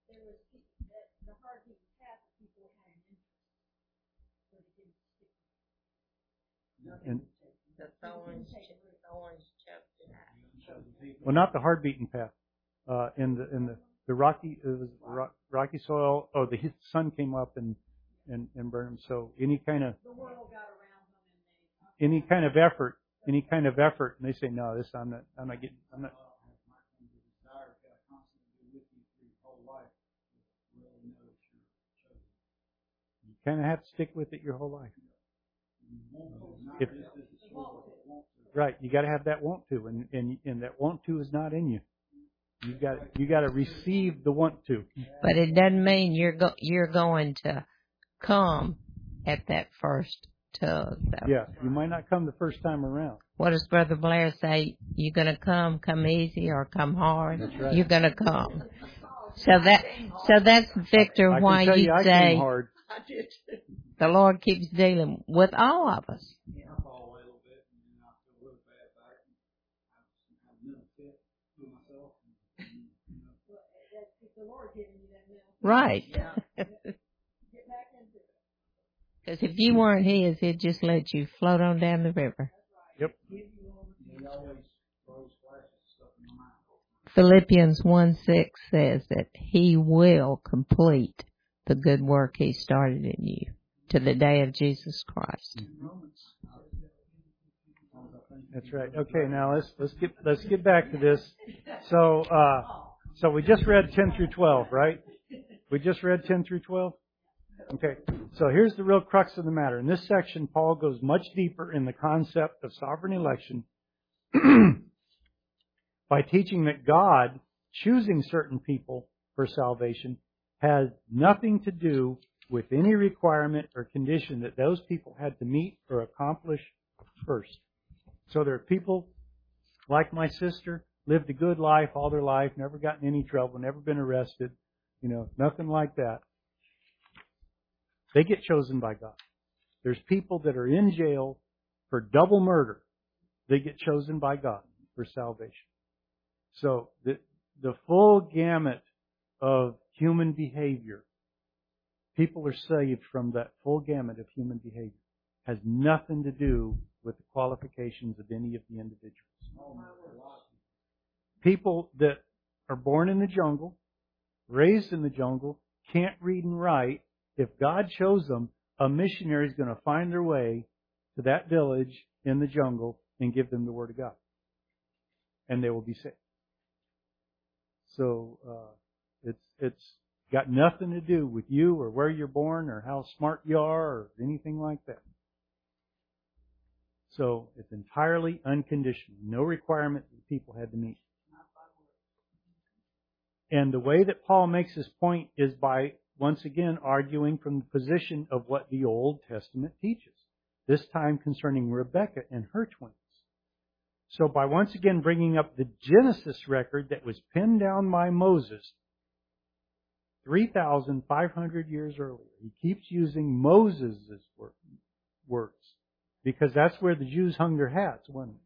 And, well, not the hard beaten path. Uh, in the in the the rocky it was rock, rocky soil. Oh, the sun came up and and and burned them. So any kind of any kind of effort, any kind of effort, and they say, no, this I'm not. I'm not getting. I'm not. You kind of have to stick with it your whole life. If, right, you got to have that want to, and, and and that want to is not in you. You got you got to receive the want to. But it doesn't mean you're go, you're going to come at that first tug. Though. Yeah, you might not come the first time around. What does Brother Blair say? You're going to come, come easy or come hard. That's right. You're going to come. So that so that's Victor. I why can tell you you I say came hard. the Lord keeps dealing with all of us. Right. Because if you weren't His, He'd just let you float on down the river. Yep. Philippians one six says that He will complete the good work He started in you to the day of Jesus Christ. That's right. Okay, now let's let's get let's get back to this. So uh, so we just read ten through twelve, right? We just read ten through twelve. Okay. So here's the real crux of the matter. In this section, Paul goes much deeper in the concept of sovereign election by teaching that God choosing certain people for salvation has nothing to do with any requirement or condition that those people had to meet or accomplish first. So there are people like my sister, lived a good life all their life, never gotten in any trouble, never been arrested, you know, nothing like that. They get chosen by God. There's people that are in jail for double murder. They get chosen by God for salvation. So the the full gamut of human behavior, people are saved from that full gamut of human behavior. Has nothing to do with the qualifications of any of the individuals. People that are born in the jungle, raised in the jungle, can't read and write. If God chose them, a missionary is going to find their way to that village in the jungle and give them the Word of God. And they will be saved. So uh, it's it's got nothing to do with you or where you're born or how smart you are or anything like that. So it's entirely unconditional. No requirement that people had to meet. And the way that Paul makes his point is by, once again, arguing from the position of what the Old Testament teaches. This time concerning Rebekah and her twins. So by once again bringing up the Genesis record that was penned down by Moses three thousand five hundred years earlier. He keeps using Moses' words because that's where the Jews hung their hats, wasn't it?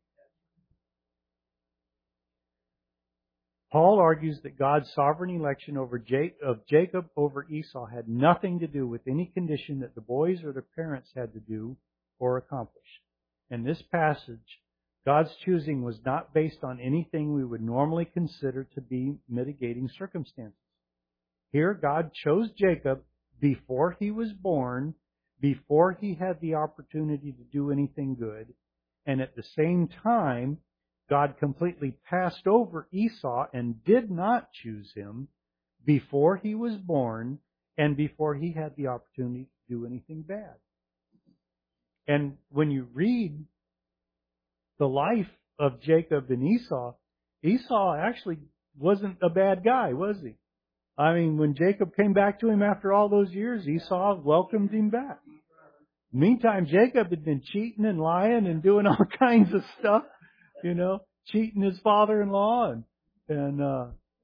Paul argues that God's sovereign election over of Jacob over Esau had nothing to do with any condition that the boys or their parents had to do or accomplish. In this passage, God's choosing was not based on anything we would normally consider to be mitigating circumstances. Here, God chose Jacob before he was born, before he had the opportunity to do anything good, and at the same time, God completely passed over Esau and did not choose him before he was born and before he had the opportunity to do anything bad. And when you read the life of Jacob and Esau, Esau actually wasn't a bad guy, was he? I mean, when Jacob came back to him after all those years, Esau welcomed him back. Meantime, Jacob had been cheating and lying and doing all kinds of stuff, you know, cheating his father-in-law and, and, uh,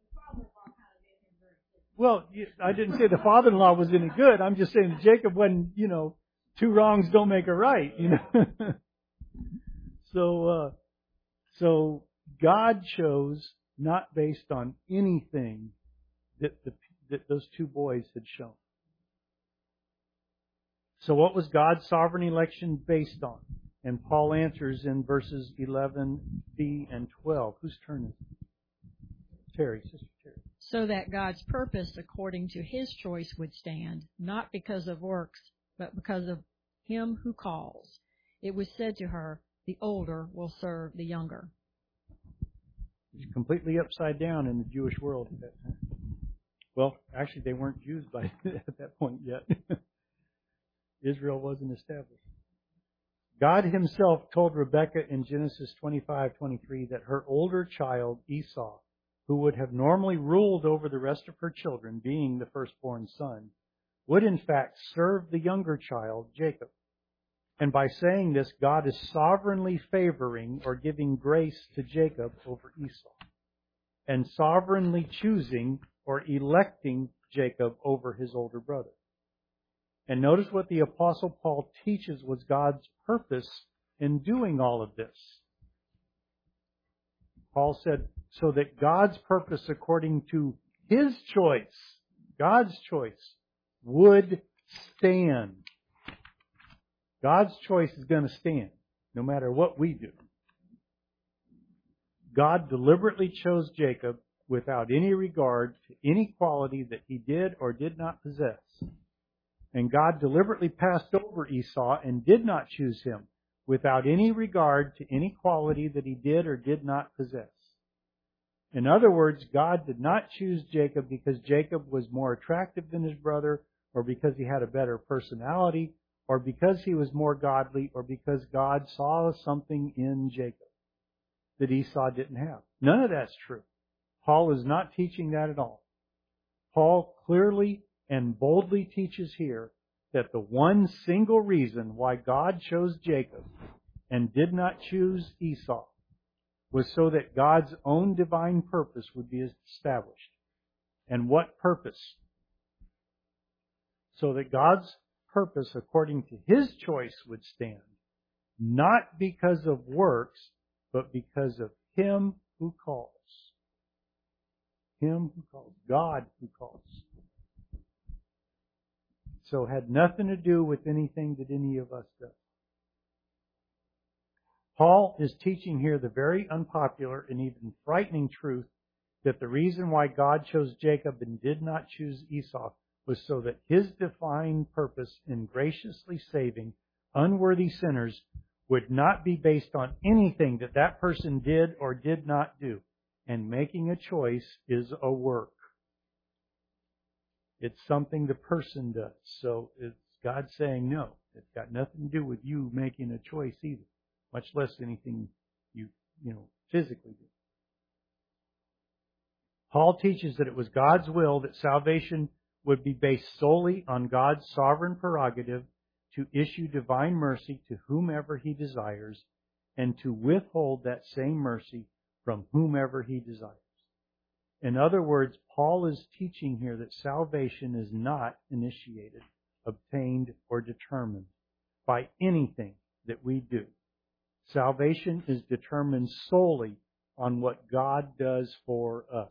well, I didn't say the father-in-law was any good. I'm just saying that Jacob wasn't, you know, two wrongs don't make a right, you know. so, uh, so God chose not based on anything that the, that those two boys had shown. So what was God's sovereign election based on? And Paul answers in verses eleven b and twelve. Whose turn is it? Terry, Sister Terry. So that God's purpose according to His choice would stand, not because of works, but because of Him who calls. It was said to her, the older will serve the younger. It's completely upside down in the Jewish world at that time. Well, actually, they weren't Jews by at that point yet. Israel wasn't established. God Himself told Rebekah in Genesis twenty-five twenty-three that her older child, Esau, who would have normally ruled over the rest of her children, being the firstborn son, would in fact serve the younger child, Jacob. And by saying this, God is sovereignly favoring or giving grace to Jacob over Esau, and sovereignly choosing or electing Jacob over his older brother. And notice what the Apostle Paul teaches was God's purpose in doing all of this. Paul said, so that God's purpose according to His choice, God's choice, would stand. God's choice is going to stand, no matter what we do. God deliberately chose Jacob without any regard to any quality that he did or did not possess. And God deliberately passed over Esau and did not choose him without any regard to any quality that he did or did not possess. In other words, God did not choose Jacob because Jacob was more attractive than his brother, or because he had a better personality, or because he was more godly, or because God saw something in Jacob that Esau didn't have. None of that's true. Paul is not teaching that at all. Paul clearly and boldly teaches here that the one single reason why God chose Jacob and did not choose Esau was so that God's own divine purpose would be established. And what purpose? So that God's purpose according to His choice would stand, not because of works, but because of Him who calls. Him who calls. God who calls. So it had nothing to do with anything that any of us does. Paul is teaching here the very unpopular and even frightening truth that the reason why God chose Jacob and did not choose Esau was so that His divine purpose in graciously saving unworthy sinners would not be based on anything that that person did or did not do. And making a choice is a work. It's something the person does. So it's God saying no. It's got nothing to do with you making a choice either, much less anything you, you know, physically do. Paul teaches that it was God's will that salvation would be based solely on God's sovereign prerogative to issue divine mercy to whomever He desires and to withhold that same mercy from whomever He desires. In other words, Paul is teaching here that salvation is not initiated, obtained, or determined by anything that we do. Salvation is determined solely on what God does for us.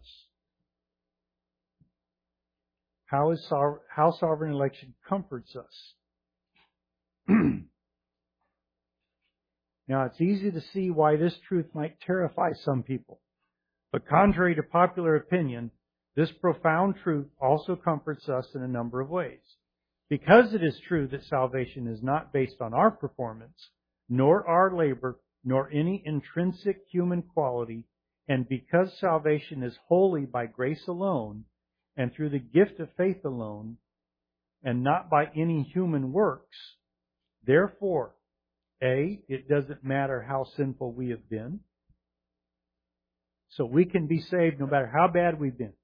How is how sovereign election comforts us. Now, it's easy to see why this truth might terrify some people. But contrary to popular opinion, this profound truth also comforts us in a number of ways. Because it is true that salvation is not based on our performance, nor our labor, nor any intrinsic human quality, and because salvation is wholly by grace alone, and through the gift of faith alone, and not by any human works, therefore, A, it doesn't matter how sinful we have been. So we can be saved no matter how bad we've been.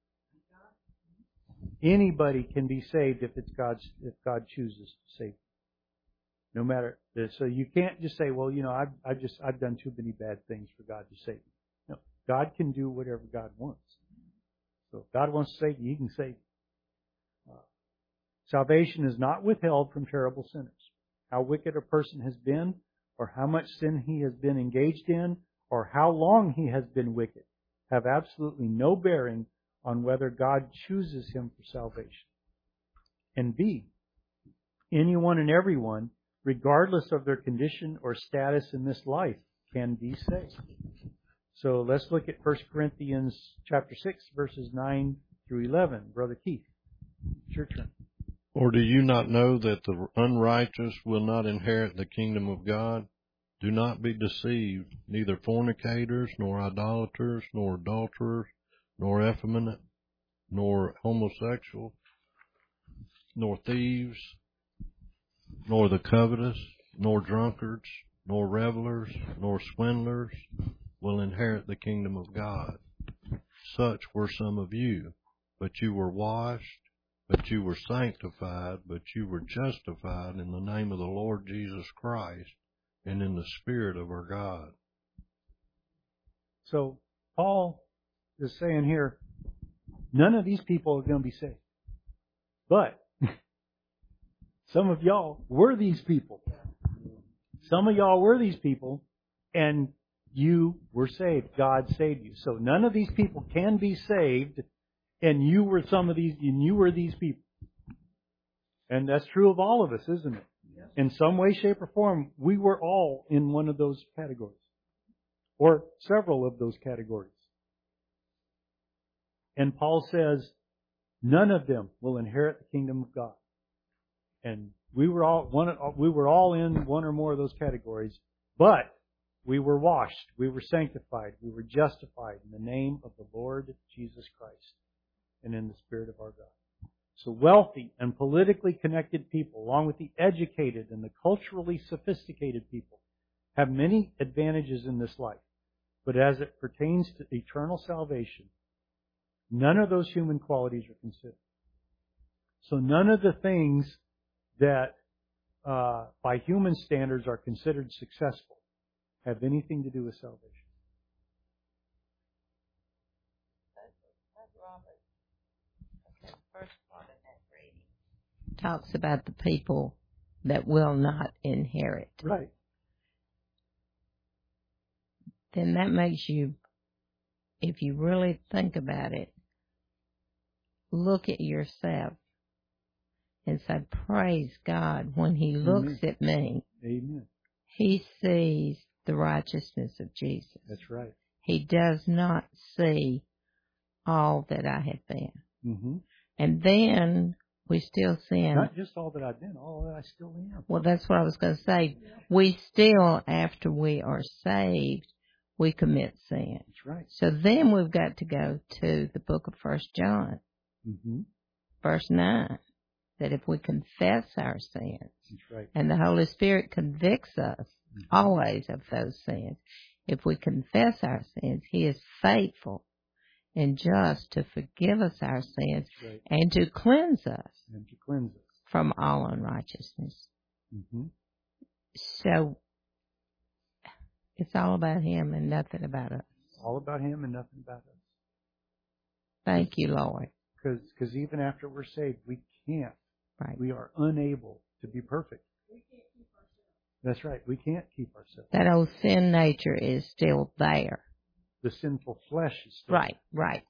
Anybody can be saved if it's God's, if God chooses to save you. No matter, so you can't just say, well, you know, I've, I've just, I've done too many bad things for God to save me. No, God can do whatever God wants. So if God wants to save you, He can save you. Uh, salvation is not withheld from terrible sinners. How wicked a person has been, or how much sin he has been engaged in, or how long he has been wicked, have absolutely no bearing on whether God chooses him for salvation. And B, anyone and everyone, regardless of their condition or status in this life, can be saved. So let's look at First Corinthians chapter six, verses nine through eleven. Brother Keith, it's your turn. Or do you not know that the unrighteous will not inherit the kingdom of God? Do not be deceived, neither fornicators, nor idolaters, nor adulterers, nor effeminate, nor homosexual, nor thieves, nor the covetous, nor drunkards, nor revelers, nor swindlers will inherit the kingdom of God. Such were some of you, but you were washed, but you were sanctified, but you were justified in the name of the Lord Jesus Christ and in the Spirit of our God. So Paul is saying here, none of these people are going to be saved. But some of y'all were these people. Some of y'all were these people, and you were saved. God saved you. So none of these people can be saved, and you were some of these, and you were these people. And that's true of all of us, isn't it? In some way, shape, or form, we were all in one of those categories. Or several of those categories. And Paul says, none of them will inherit the kingdom of God. And we were all one. We were all in one or more of those categories, but we were washed, we were sanctified, we were justified in the name of the Lord Jesus Christ and in the Spirit of our God. So wealthy and politically connected people, along with the educated and the culturally sophisticated people, have many advantages in this life. But as it pertains to eternal salvation, none of those human qualities are considered. So none of the things that uh, by human standards are considered successful have anything to do with salvation. Okay, first part of that reading talks about the people that will not inherit. Right. Then that makes you, if you really think about it, look at yourself and say, praise God, when He looks Amen. at me, Amen. He sees the righteousness of Jesus. That's right. He does not see all that I have been. Mm-hmm. And then we still sin. Not just all that I've been, all that I still am. Well, that's what I was going to say. We still, after we are saved, we commit sin. That's right. So then we've got to go to the book of First John, mm-hmm. verse nine, that if we confess our sins, That's right. and the Holy Spirit convicts us mm-hmm. always of those sins, if we confess our sins, He is faithful and just to forgive us our sins right. and to cleanse us, and to cleanse us from all unrighteousness. Mm-hmm. So it's all about Him and nothing about us. All about Him and nothing about us. Thank you, Lord. Because even after we're saved, we can't. Right. We are unable to be perfect. We can't keep ourselves. That's right. We can't keep ourselves. That old sin nature is still there. The sinful flesh is still Right, there. right.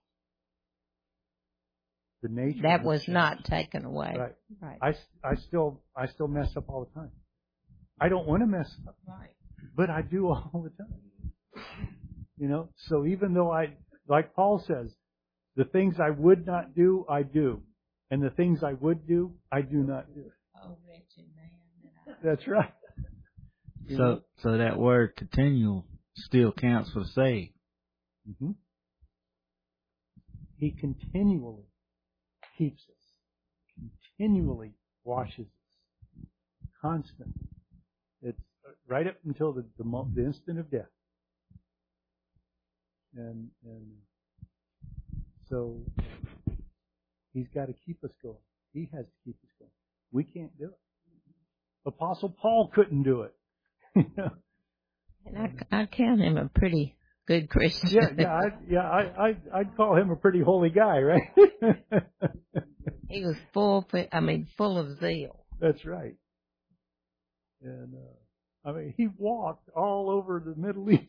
The nature That has was changed. Not taken away. Right. Right. I, I still I still mess up all the time. I don't want to mess up. Right. But I do all the time. You know, so even though I, like Paul says, the things I would not do, I do. And the things I would do, I do not do. Oh, wretched man that I... That's right. You So, know? so that word continual still counts for saved. Mm-hmm. He continually keeps us, continually washes us, constantly. It's right up until the, the, mo- the instant of death. And, and so He's got to keep us going. He has to keep us going. We can't do it. Apostle Paul couldn't do it. And I, I count him a pretty good Christian. yeah, yeah, I, yeah. I, I, I'd call him a pretty holy guy, right? He was full. I mean, full of zeal. That's right. And uh, I mean, he walked all over the Middle East.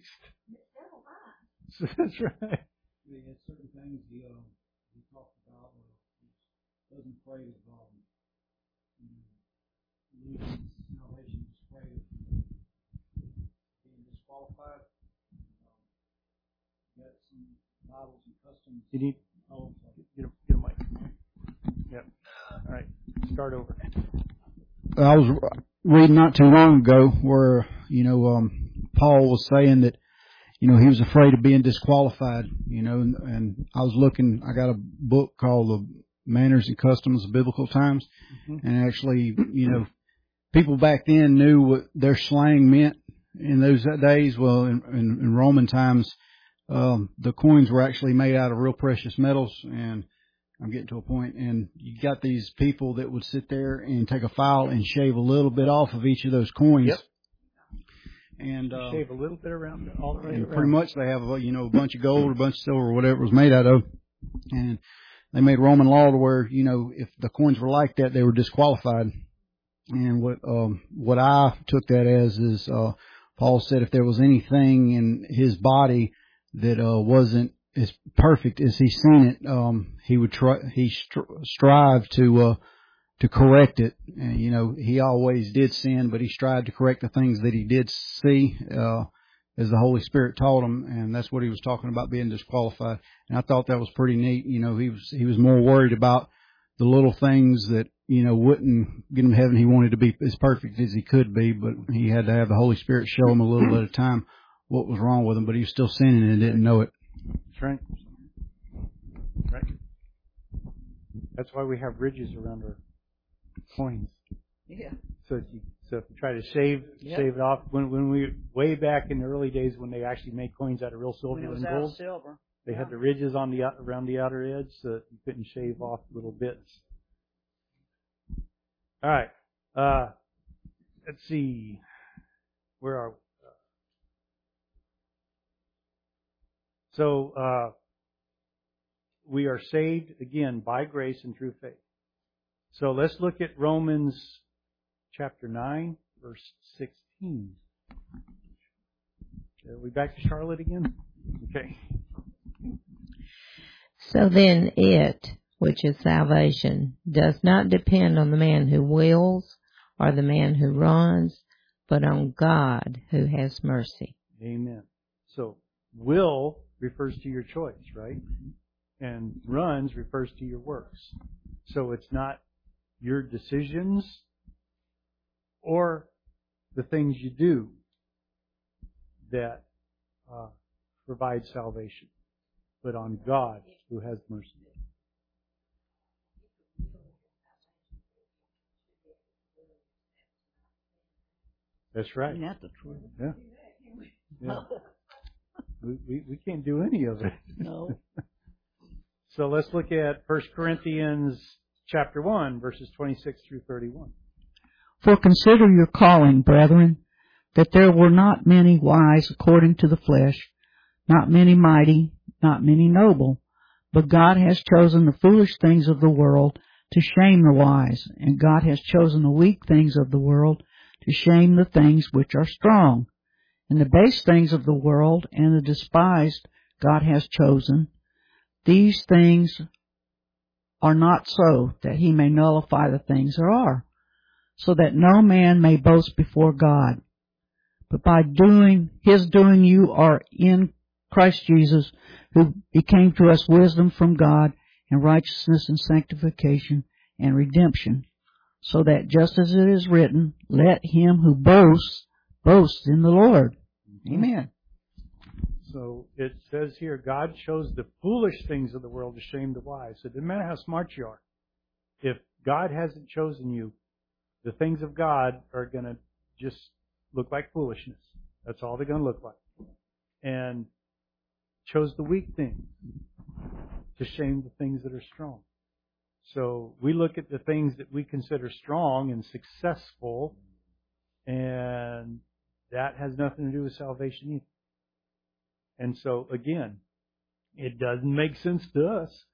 So that's right. He had certain things he uh, he talked about. He wasn't afraid of um, you know, losing salvation. He was afraid of being disqualified. Um, got some Bibles and customs. You need Oh, get a, get a mic. Yep. All right. Start over. I was reading not too long ago where, you know, um, Paul was saying that, you know, he was afraid of being disqualified, you know, and, and I was looking, I got a book called The Manners and Customs of Biblical Times. Mm-hmm. And actually, you know, people back then knew what their slang meant in those days. Well, in, in, in Roman times, um, the coins were actually made out of real precious metals, and I'm getting to a point, and you got these people that would sit there and take a file and shave a little bit off of each of those coins. Yep. And uh, shave a little bit around it, all the way and around. Pretty much they have a, you know, a bunch of gold or a bunch of silver or whatever it was made out of. And they made Roman law to where, you know, if the coins were like that, they were disqualified. And what um, what I took that as is uh, Paul said if there was anything in his body that uh, wasn't as perfect as he's seen it, um, he would try, he stri- strive to, uh, to correct it. And, you know, he always did sin, but he strived to correct the things that he did see, uh, as the Holy Spirit taught him. And that's what he was talking about, being disqualified. And I thought that was pretty neat. You know, he was, he was more worried about the little things that, you know, wouldn't get him to heaven. He wanted to be as perfect as he could be, but he had to have the Holy Spirit show him a little at a time what was wrong with him, but he was still sinning and didn't know it. That's right. Right. That's why we have ridges around our coins. Yeah. So if you, so if you try to shave yep. shave it off, when when we way back in the early days when they actually made coins out of real silver and gold, silver. they yeah. had the ridges on the around the outer edge so that you couldn't shave off little bits. All right. Uh, let's see. Where are we? So, uh, we are saved, again, by grace and through faith. So let's look at Romans chapter nine, verse sixteen. Are we back to Charlotte again? Okay. So then it, which is salvation, does not depend on the man who wills or the man who runs, but on God who has mercy. Amen. So, will refers to your choice, right? And runs refers to your works. So it's not your decisions or the things you do that uh, provide salvation, but on God who has mercy. That's right. Isn't that the truth? Yeah. Yeah. We, we we can't do any of it. No. So let's look at First Corinthians chapter one, verses twenty-six through thirty-one. For consider your calling, brethren, that there were not many wise according to the flesh, not many mighty, not many noble, but God has chosen the foolish things of the world to shame the wise, and God has chosen the weak things of the world to shame the things which are strong. And the base things of the world and the despised God has chosen. These things are not so, that he may nullify the things there are, so that no man may boast before God. But by doing his doing you are in Christ Jesus, who became to us wisdom from God, and righteousness and sanctification and redemption, so that just as it is written, let him who boasts boast in the Lord. Amen. So it says here, God chose the foolish things of the world to shame the wise. So it doesn't matter how smart you are. If God hasn't chosen you, the things of God are going to just look like foolishness. That's all they're going to look like. And chose the weak things to shame the things that are strong. So we look at the things that we consider strong and successful, and that has nothing to do with salvation either. And so, again, it doesn't make sense to us.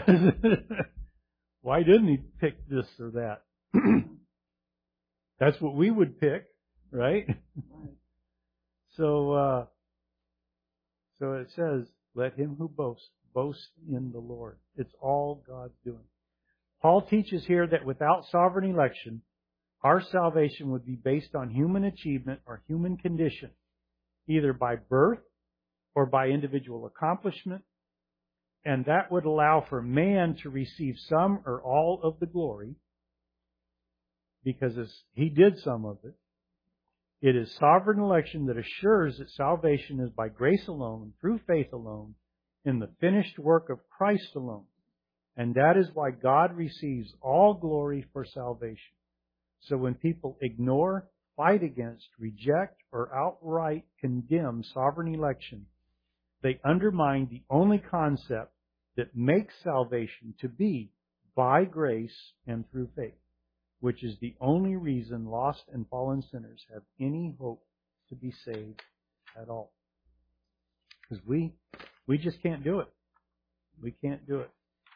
Why didn't he pick this or that? That's what we would pick, right? So, uh, so it says, let him who boasts, boast in the Lord. It's all God's doing. Paul teaches here that without sovereign election, our salvation would be based on human achievement or human condition, either by birth or by individual accomplishment, and that would allow for man to receive some or all of the glory, because he did some of it. It is sovereign election that assures that salvation is by grace alone, through faith alone, in the finished work of Christ alone. And that is why God receives all glory for salvation. So when people ignore, fight against, reject, or outright condemn sovereign election, they undermine the only concept that makes salvation to be by grace and through faith, which is the only reason lost and fallen sinners have any hope to be saved at all. Because we, we just can't do it. We can't do it.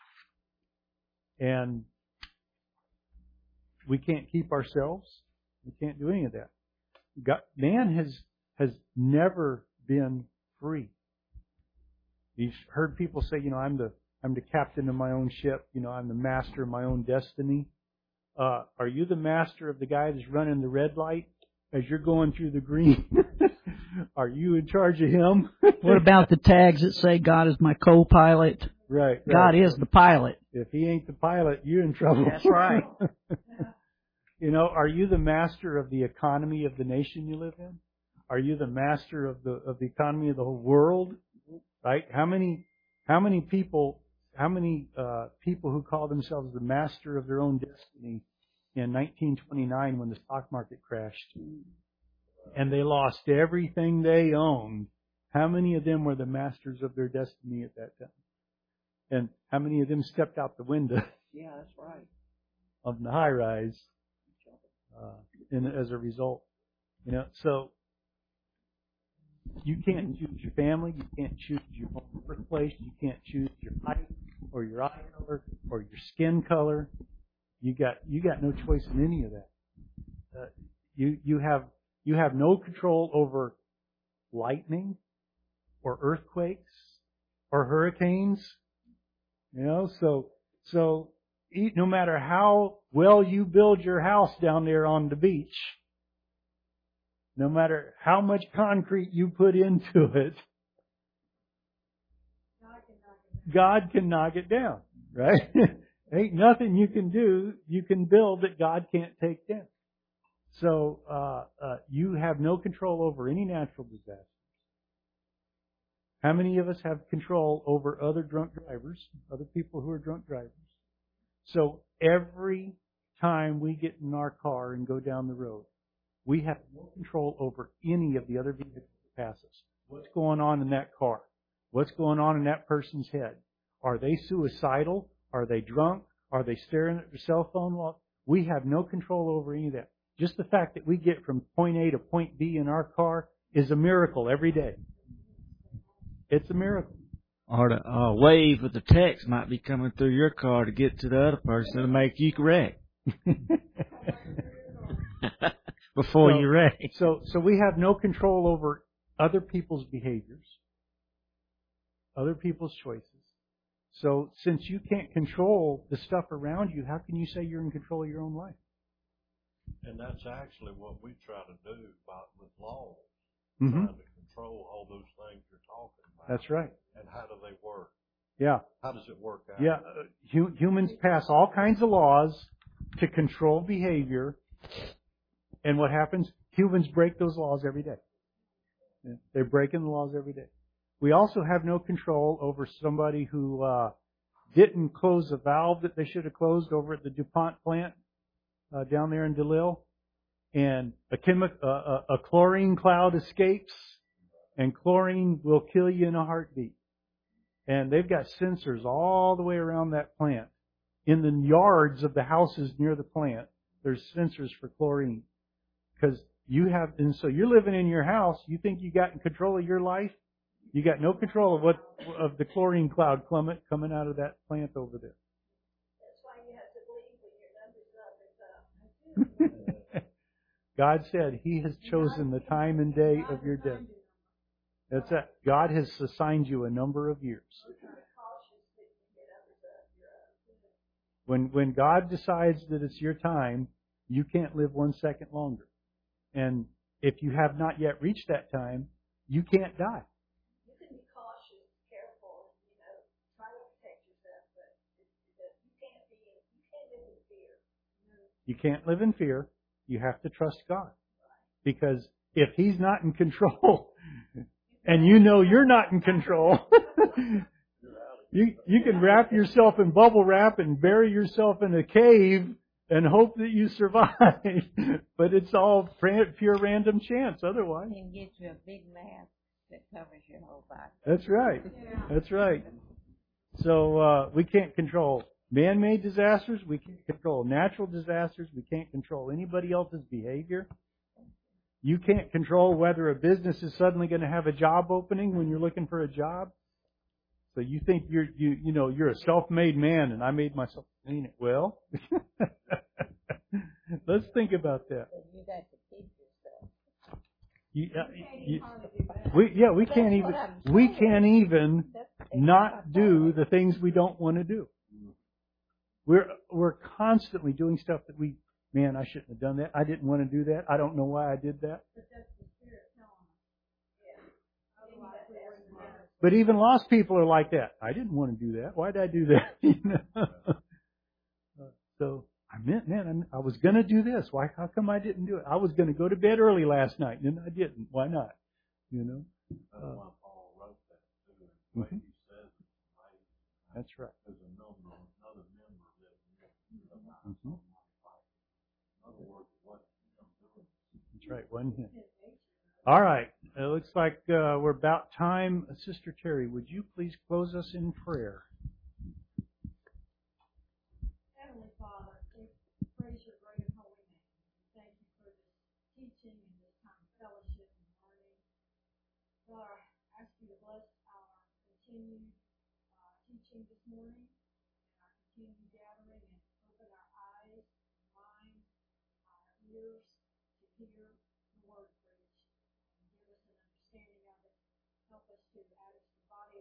And we can't keep ourselves. We can't do any of that. God, man has, has never been free. You've heard people say, you know, I'm the, I'm the captain of my own ship. You know, I'm the master of my own destiny. Uh, are you the master of the guy that's running the red light as you're going through the green? Are you in charge of him? What about the tags that say God is my co-pilot? Right, right. God is the pilot. If he ain't the pilot, you're in trouble. That's right. You know, are you the master of the economy of the nation you live in? Are you the master of the of the economy of the whole world? Right? How many how many people how many uh, people who call themselves the master of their own destiny in nineteen twenty-nine when the stock market crashed and they lost everything they owned? How many of them were the masters of their destiny at that time? And how many of them stepped out the window? Yeah, that's right. Of the high rise, uh, and as a result, you know, so you can't choose your family, you can't choose your home birthplace, you can't choose your height or your eye color or your skin color. You got you got no choice in any of that. Uh, you you have you have no control over lightning or earthquakes or hurricanes. You know, so so no matter how well you build your house down there on the beach, no matter how much concrete you put into it, God can knock it down, right? Ain't nothing you can do, you can build that God can't take down. So uh, uh, you have no control over any natural disaster. How many of us have control over other drunk drivers, other people who are drunk drivers? So every time we get in our car and go down the road, we have no control over any of the other vehicles that pass us. What's going on in that car? What's going on in that person's head? Are they suicidal? Are they drunk? Are they staring at their cell phone? Well, we have no control over any of that. Just the fact that we get from point A to point B in our car is a miracle every day. It's a miracle. Or the uh, wave of the text might be coming through your car to get to the other person to make you correct. Before so, you're ready. So, so we have no control over other people's behaviors, other people's choices. So since you can't control the stuff around you, how can you say you're in control of your own life? And that's actually what we try to do by, with laws, mm-hmm. trying to control all those things you're talking about. That's right. And how do they work? Yeah. How does it work out? Yeah. Uh, hu- humans pass all kinds of laws to control behavior. And what happens? Humans break those laws every day. They're breaking the laws every day. We also have no control over somebody who uh, didn't close a valve that they should have closed over at the DuPont plant uh, down there in DeLille. And a, chemi- uh, a chlorine cloud escapes, and chlorine will kill you in a heartbeat. And they've got sensors all the way around that plant. In the yards of the houses near the plant, there's sensors for chlorine. Because you have, and so you're living in your house, you think you got in control of your life? You got no control of what, of the chlorine cloud plummet coming out of that plant over there. That's why you have to believe when your numbers up. It's up. God said He has chosen the time and day of your death. That's it. God has assigned you a number of years. When when God decides that it's your time, you can't live one second longer. And if you have not yet reached that time, you can't die. You can be cautious, careful, you know, try to protect yourself, but you can't be, you can't live in fear. You can't live in fear. You have to trust God. Because if He's not in control, and you know you're not in control, you you can wrap yourself in bubble wrap and bury yourself in a cave and hope that you survive. But it's all pure random chance otherwise. You can get you a big mask that covers your whole body. That's right. That's right. So uh, we can't control man-made disasters. We can't control natural disasters. We can't control anybody else's behavior. You can't control whether a business is suddenly going to have a job opening when you're looking for a job. So you think you're you you know you're a self-made man, and I made myself clean it. Well, let's think about that. You got to teach yourself. You, uh, you, we yeah we can't even we can't even not do the things we don't want to do. We're we're constantly doing stuff that we man I shouldn't have done that. I didn't want to do that. I don't know why I did that. But even lost people are like that. I didn't want to do that. Why did I do that? You know? So I meant, man, I was going to do this. Why? How come I didn't do it? I was going to go to bed early last night, and I didn't. Why not? You know. That's Uh, why Paul wrote that too. The way mm-hmm. he says it, right? That's right. There's a number, another member that Mm-hmm. in other words, what I'm doing. That's right. Wasn't him. All right. It looks like uh, we're about time. Sister Terry, would you please close us in prayer? Heavenly Father, we praise your great and holy name. Thank you for this teaching and this time of fellowship and learning. Lord, I ask you to bless our continued uh, teaching this morning and our continued gathering, and open our eyes, mind, our ears to hear the word preached, and give us an understanding of it. Help us to add it to the body